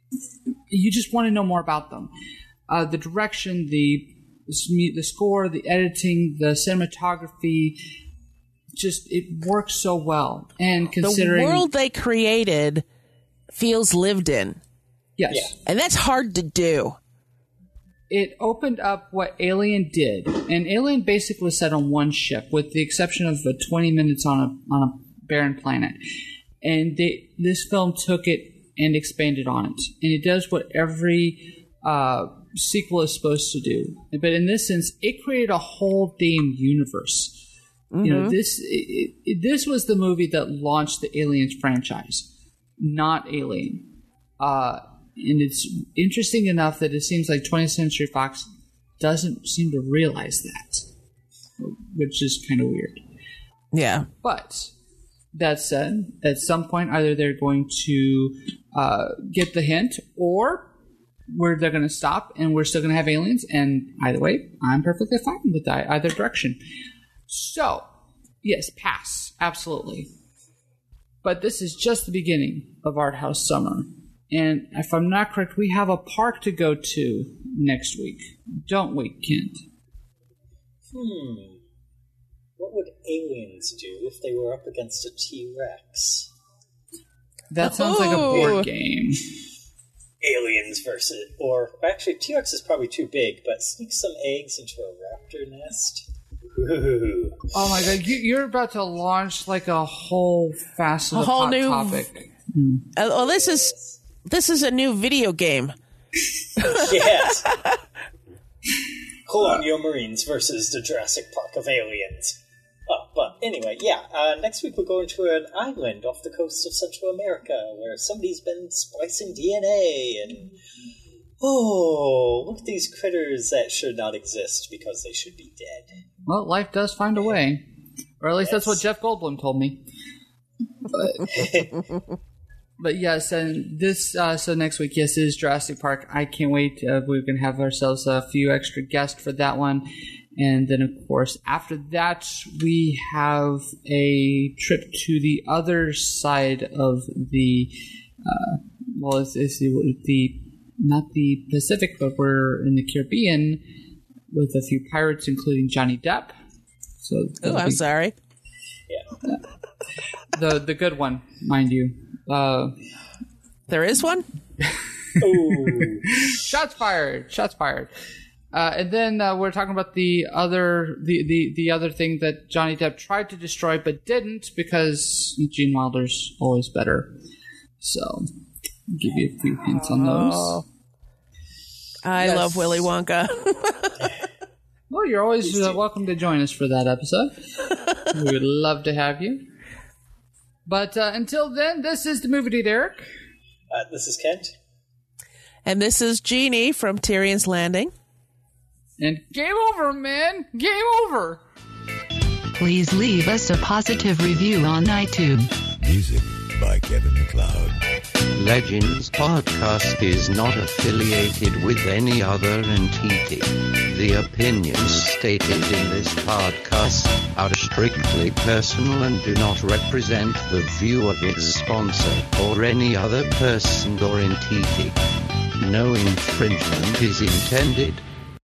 you just want to know more about them. Uh, the direction, the the score, the editing, the cinematography, just it works so well. And considering The world they created feels lived in, yes, Yeah. and that's hard to do. it opened up what Alien did, and Alien basically was set on one ship, with the exception of uh, twenty minutes on a on a barren planet. And they, this film took it and expanded on it, and it does what every uh, sequel is supposed to do. But in this sense, it created a whole damn universe. Mm-hmm. You know, this it, it, this was the movie that launched the Aliens franchise, not Alien. Uh, and it's interesting enough that it seems like twentieth Century Fox doesn't seem to realize that, which is kind of weird. Yeah. But that said, at some point, either they're going to uh, get the hint, or where they're going to stop, and we're still going to have aliens. And either way, I'm perfectly fine with that, either direction. So, yes, pass, absolutely. But this is just the beginning of Art House Summer. And if I'm not correct, we have a park to go to next week, don't we, Kent? Hmm. what would aliens do if they were up against a T-Rex? That sounds like a Ooh. board game. Aliens versus... Or, actually, T-Rex is probably too big, but sneak some eggs into a raptor nest? Ooh. Oh my god, you, you're about to launch like a whole facet A of whole hot new- topic. Uh, well, this is this is a new video game. Yes. Colonial Marines versus the Jurassic Park of aliens. Oh, but anyway, yeah, uh, next week we're going to an island off the coast of Central America where somebody's been splicing D N A and... Oh, look at these critters that should not exist because they should be dead. Well, life does find a way. Or at least Yes. that's what Jeff Goldblum told me. But, but yes, and this, uh, so next week, yes, is Jurassic Park. I can't wait. Uh, we're going to have ourselves a few extra guests for that one. And then, of course, after that, we have a trip to the other side of the, uh, well, it's, it's the, the, not the Pacific, but we're in the Caribbean with a few pirates, including Johnny Depp. So Oh, I'm sorry. Yeah. the the good one, mind you. Uh, There is one? Ooh. shots fired! Shots fired! Uh, and then uh, we're talking about the other the, the, the other thing that Johnny Depp tried to destroy but didn't because Gene Wilder's always better. So, I'll give you a few hints on those. Oh. I Yes. love Willy Wonka. Well, you're always uh, welcome to join us for that episode. We would love to have you. But uh, until then, this is the Movie Date, Eric. Uh, this is Kent. And this is Jeannie from Tyrion's Landing. And game over, man! Game over! Please leave us a positive review on iTunes. Music by Kevin MacLeod. Legends Podcast is not affiliated with any other entity. The opinions stated in this podcast are strictly personal and do not represent the view of its sponsor or any other person or entity. No infringement is intended.